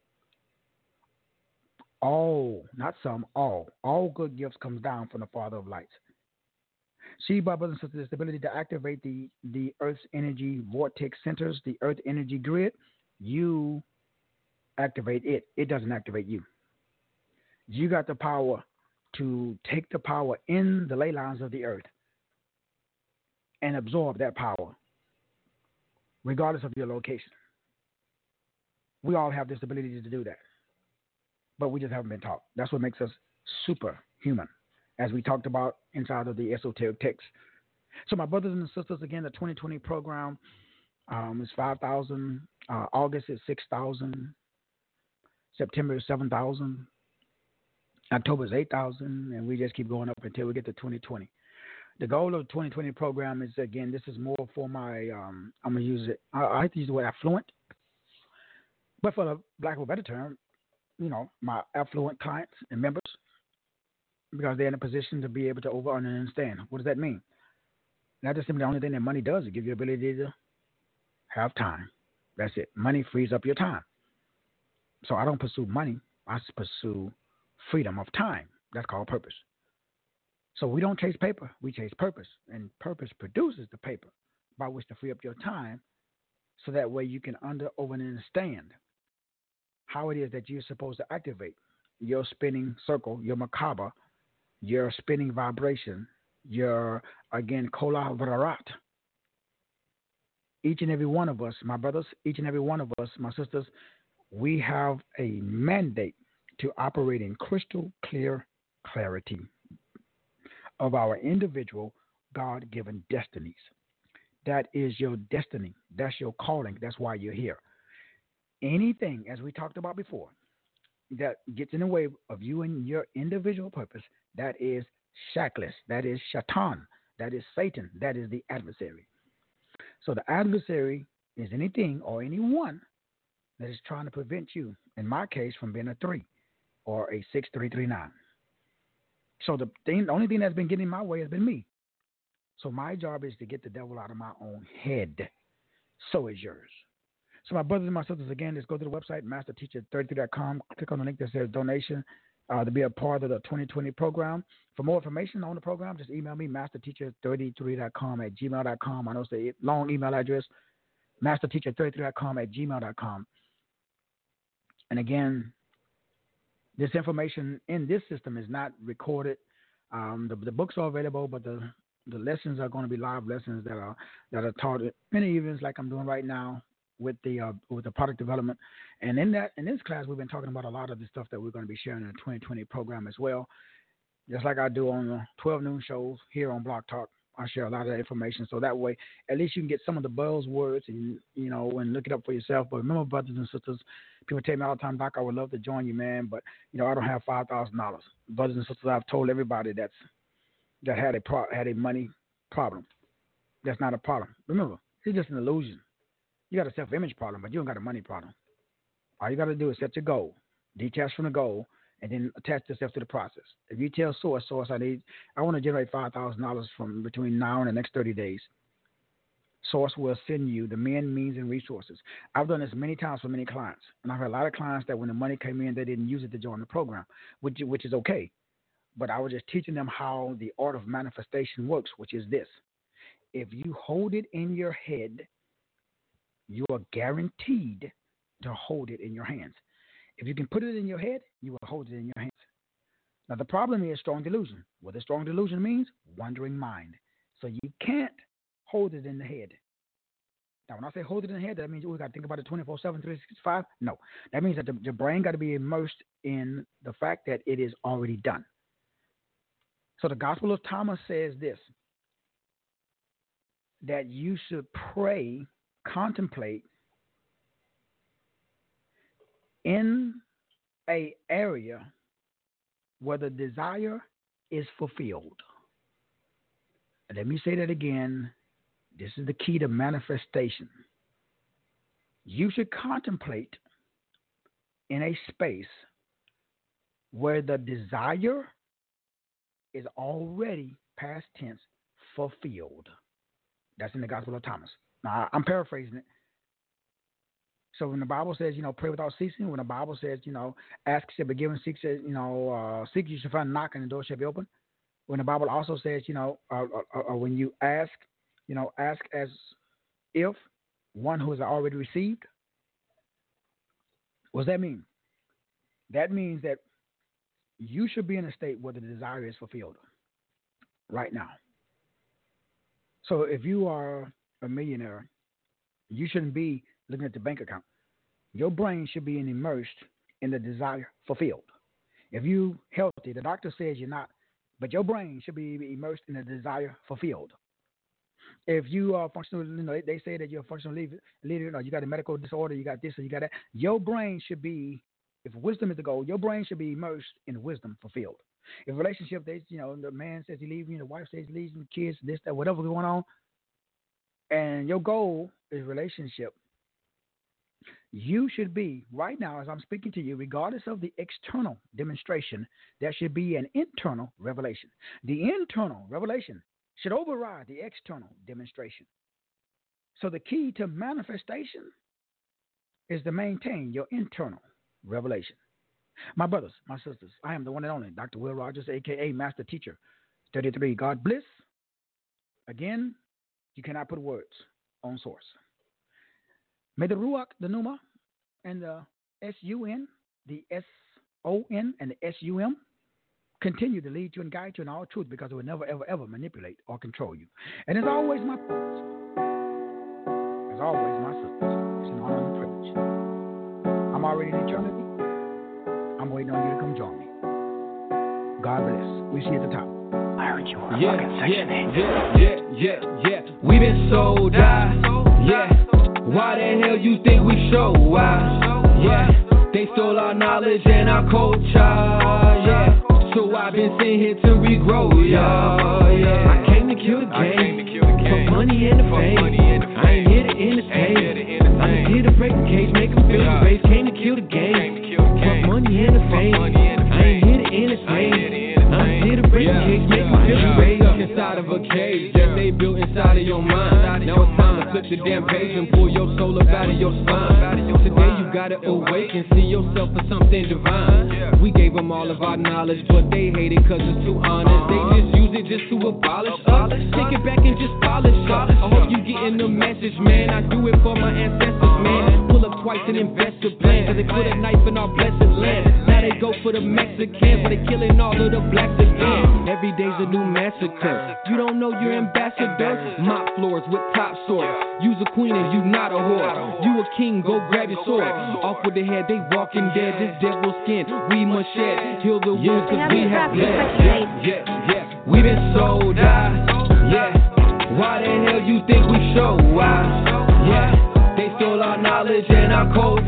All, not some, all. All good gifts comes down from the Father of lights. See, my brothers and sisters, the ability to activate the, the Earth's energy vortex centers, the Earth energy grid. You activate it. It doesn't activate you. You got the power to take the power in the ley lines of the Earth and absorb that power, regardless of your location. We all have this ability to do that, but we just haven't been taught. That's what makes us superhuman, as we talked about inside of the esoteric text. So my brothers and sisters, again, the twenty twenty program um, is five thousand. Uh, August is six thousand. September is seven thousand. October is eight thousand. And we just keep going up until we get to twenty twenty. The goal of the twenty twenty program is, again, this is more for my, um, I'm going to use it, I, I have to use the word affluent. But for the lack of a better term, you know, my affluent clients and members, because they're in a position to be able to over and understand. What does that mean? Not just simply the only thing that money does is give you the ability to have time. That's it. Money frees up your time. So I don't pursue money. I pursue freedom of time. That's called purpose. So we don't chase paper. We chase purpose. And purpose produces the paper by which to free up your time so that way you can under, over, and understand how it is that you're supposed to activate your spinning circle, your Merkaba, your spinning vibration, your, again, Kola Varat. Each and every one of us, my brothers, each and every one of us, my sisters, we have a mandate to operate in crystal clear clarity of our individual God-given destinies. That is your destiny. That's your calling. That's why you're here. Anything, as we talked about before, that gets in the way of you and your individual purpose, that is Shaklis, that is Shaitan, that is Satan, that is the adversary. So the adversary is anything or anyone that is trying to prevent you, in my case, from being a three or a six three three nine. So the thing, the only thing that's been getting in my way has been me. So my job is to get the devil out of my own head. So is yours. So my brothers and my sisters, again, just go to the website, master teacher thirty-three dot com. Click on the link that says donation uh, to be a part of the twenty twenty program. For more information on the program, just email me, master teacher thirty-three dot com at gmail dot com. I know it's a long email address, master teacher thirty-three dot com at gmail dot com. And again, this information in this system is not recorded. Um, the, the books are available, but the, the lessons are going to be live lessons that are that are taught at many events, like I'm doing right now with the uh, with the product development. And in that in this class, we've been talking about a lot of the stuff that we're going to be sharing in the twenty twenty program as well. Just like I do on the twelve noon shows here on Block Talk, I share a lot of that information. So that way, at least you can get some of the buzzwords and, you know, and look it up for yourself. But remember, brothers and sisters, people tell me all the time, Doc, I would love to join you, man, but, you know, I don't have five thousand dollars. Brothers and sisters, I've told everybody that's that had a pro- had a money problem. That's not a problem. Remember, it's just an illusion. You got a self-image problem, but you don't got a money problem. All you got to do is set your goal, detach from the goal, and then attach yourself to the process. If you tell Source, Source, I need, I want to generate five thousand dollars from between now and the next thirty days, Source will send you the men, means, and resources. I've done this many times for many clients, and I've had a lot of clients that when the money came in, they didn't use it to join the program, which which is okay. But I was just teaching them how the art of manifestation works, which is this. If you hold it in your head, you are guaranteed to hold it in your hands. If you can put it in your head, you will hold it in your hands. Now, the problem is strong delusion. What the strong delusion means? Wandering mind. So you can't hold it in the head. Now, when I say hold it in the head, that means we got to think about it twenty-four seven, three sixty-five. No. That means that the, the brain got to be immersed in the fact that it is already done. So the Gospel of Thomas says this, that you should pray, contemplate, in a area where the desire is fulfilled. Let me say that again. This is the key to manifestation. You should contemplate in a space where the desire is already, past tense, fulfilled. That's in the Gospel of Thomas. Now, I'm paraphrasing it. So when the Bible says, you know, pray without ceasing, when the Bible says, you know, ask shall be given, seek, you know, uh, seek you shall find, knock and the door shall be open. When the Bible also says, you know, uh, uh, uh, when you ask, you know, ask as if one who has already received. What does that mean? That means that you should be in a state where the desire is fulfilled right now. So if you are a millionaire, you shouldn't be looking at the bank account. Your brain should be immersed in the desire fulfilled. If you're healthy, the doctor says you're not, but your brain should be immersed in the desire fulfilled. If you are functional, you know, they say that you're a functional leader, you know, you got a medical disorder, you got this or you got that. Your brain should be, if wisdom is the goal, your brain should be immersed in wisdom fulfilled. If relationship, they, you know, the man says he leaves you, the wife says he leaves you, kids, this, that, whatever's going on, and your goal is relationship, you should be, right now, as I'm speaking to you, regardless of the external demonstration, there should be an internal revelation. The internal revelation should override the external demonstration. So the key to manifestation is to maintain your internal revelation. My brothers, my sisters, I am the one and only Doctor Will Rogers, a k a. Master Teacher, thirty-three, God Bliss. Again, you cannot put words on source. May the Ruach, the Pneuma, and the S U N, the S O N, and the S U M continue to lead you and guide you in all truth, because it will never, ever, ever manipulate or control you. And as always, my brothers, as always, my sisters, it's an honor and a privilege. I'm already in eternity. I'm waiting on you to come join me. God bless. We see you at the top. I heard you were yeah, fucking section yeah, eight. yeah, yeah, yeah, yeah. We been sold out. Yeah. Why the hell you think we show out? Yeah. They stole our knowledge and our culture. Yeah. So I've been sitting here to regrow. Yeah. Yeah. I came to kill the game. For money and the fame. I ain't here to entertain. I'm here to break the cage, make them feel the race. Came to kill the game. For money and the fame. I ain't here to entertain. I'm here to break the cage, make them feel the race. Inside of a cage that they built inside of your mind. Now it's time to flip the damn page and pull your soul up out of your spine. Today you gotta awaken, see yourself for something divine. We gave them all of our knowledge, but they hate it cause it's too honest. They just use it just to abolish us. Take it back and just polish up. I hope you getting the message, man. I do it for my ancestors, man. Pull up twice and invest a plan, cause they put a knife in our blessed land. Now they go for the Mexicans, but they killing all of the blacks again. Every day's a new massacre. You don't know your ambassador? Mop floors with top swords. You's a queen and you not a whore. You a king, go grab your sword. Off with the head, they walking dead. This devil skin, we must shed. Heal the wounds cause we have bled. Yeah, yeah, yeah. We been sold out. Yeah. Why the hell you think we show out? Yeah. They stole our knowledge and our culture.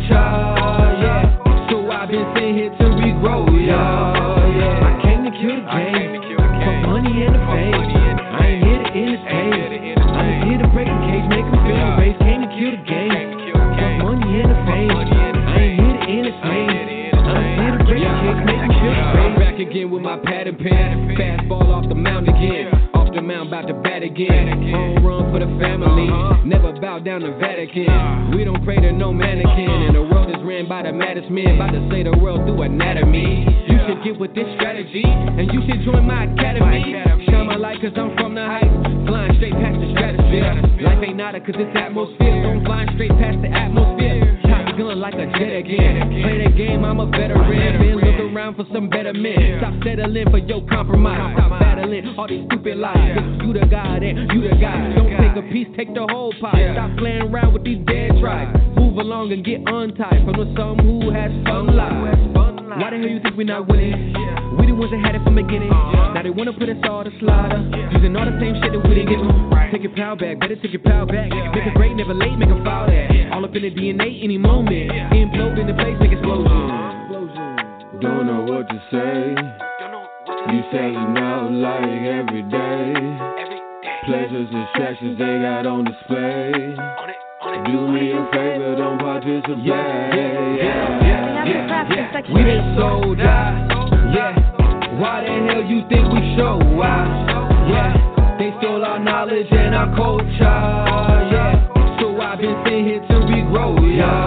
Yeah. So I've been sitting here to regrow. Yeah, yeah. I came to kill the game. For money and the fame. I ain't here to entertain. I'm here to break the cage, make them feel the race. Came to kill the game. For money and the fame. I ain't here to entertain. I'm here to break the cage, make them feel the race. I'm back again with my pad and pen. Fastball off the mound again. Off the mound, about to bat again. Home run for the family. Never bow down to Vatican. We don't pray to no mannequin. And the world is ran by the maddest men. About to say the world through anatomy. You should get with this strategy. And you should join my academy. Shine my light cause I'm from the heights. Flying straight past the stratosphere. Life ain't nada cause it's atmosphere. Don't flying straight past the atmosphere. Top gun like a jet again. Play the game, I'm a veteran. Then look around for some better men. Stop settling for your compromise. Stop battling all these stupid lies. You the God and you the guy. Don't take a piece, take the whole pie. Stop playing around with these dead tribes. Move along and get untied from the some who has fun lives. Why the hell you think we not winning? We the ones that had it from the beginning. Now they wanna put us all to slaughter, using all the same shit that we didn't give them. Take your power back, better take your power back. Make it great, never late, make them follow that. All up in the D N A, any moment. Implode in the place, make explosion. Don't know what to say. You selling out like every day. Pleasures, distractions they got on display. Do me a favor, don't participate. Yeah, yeah, yeah, yeah, yeah, yeah. We been sold out. Yeah. Why the hell you think we show out? Yeah. They stole our knowledge and our culture. Yeah. So I've been sitting here to regrow. Yeah.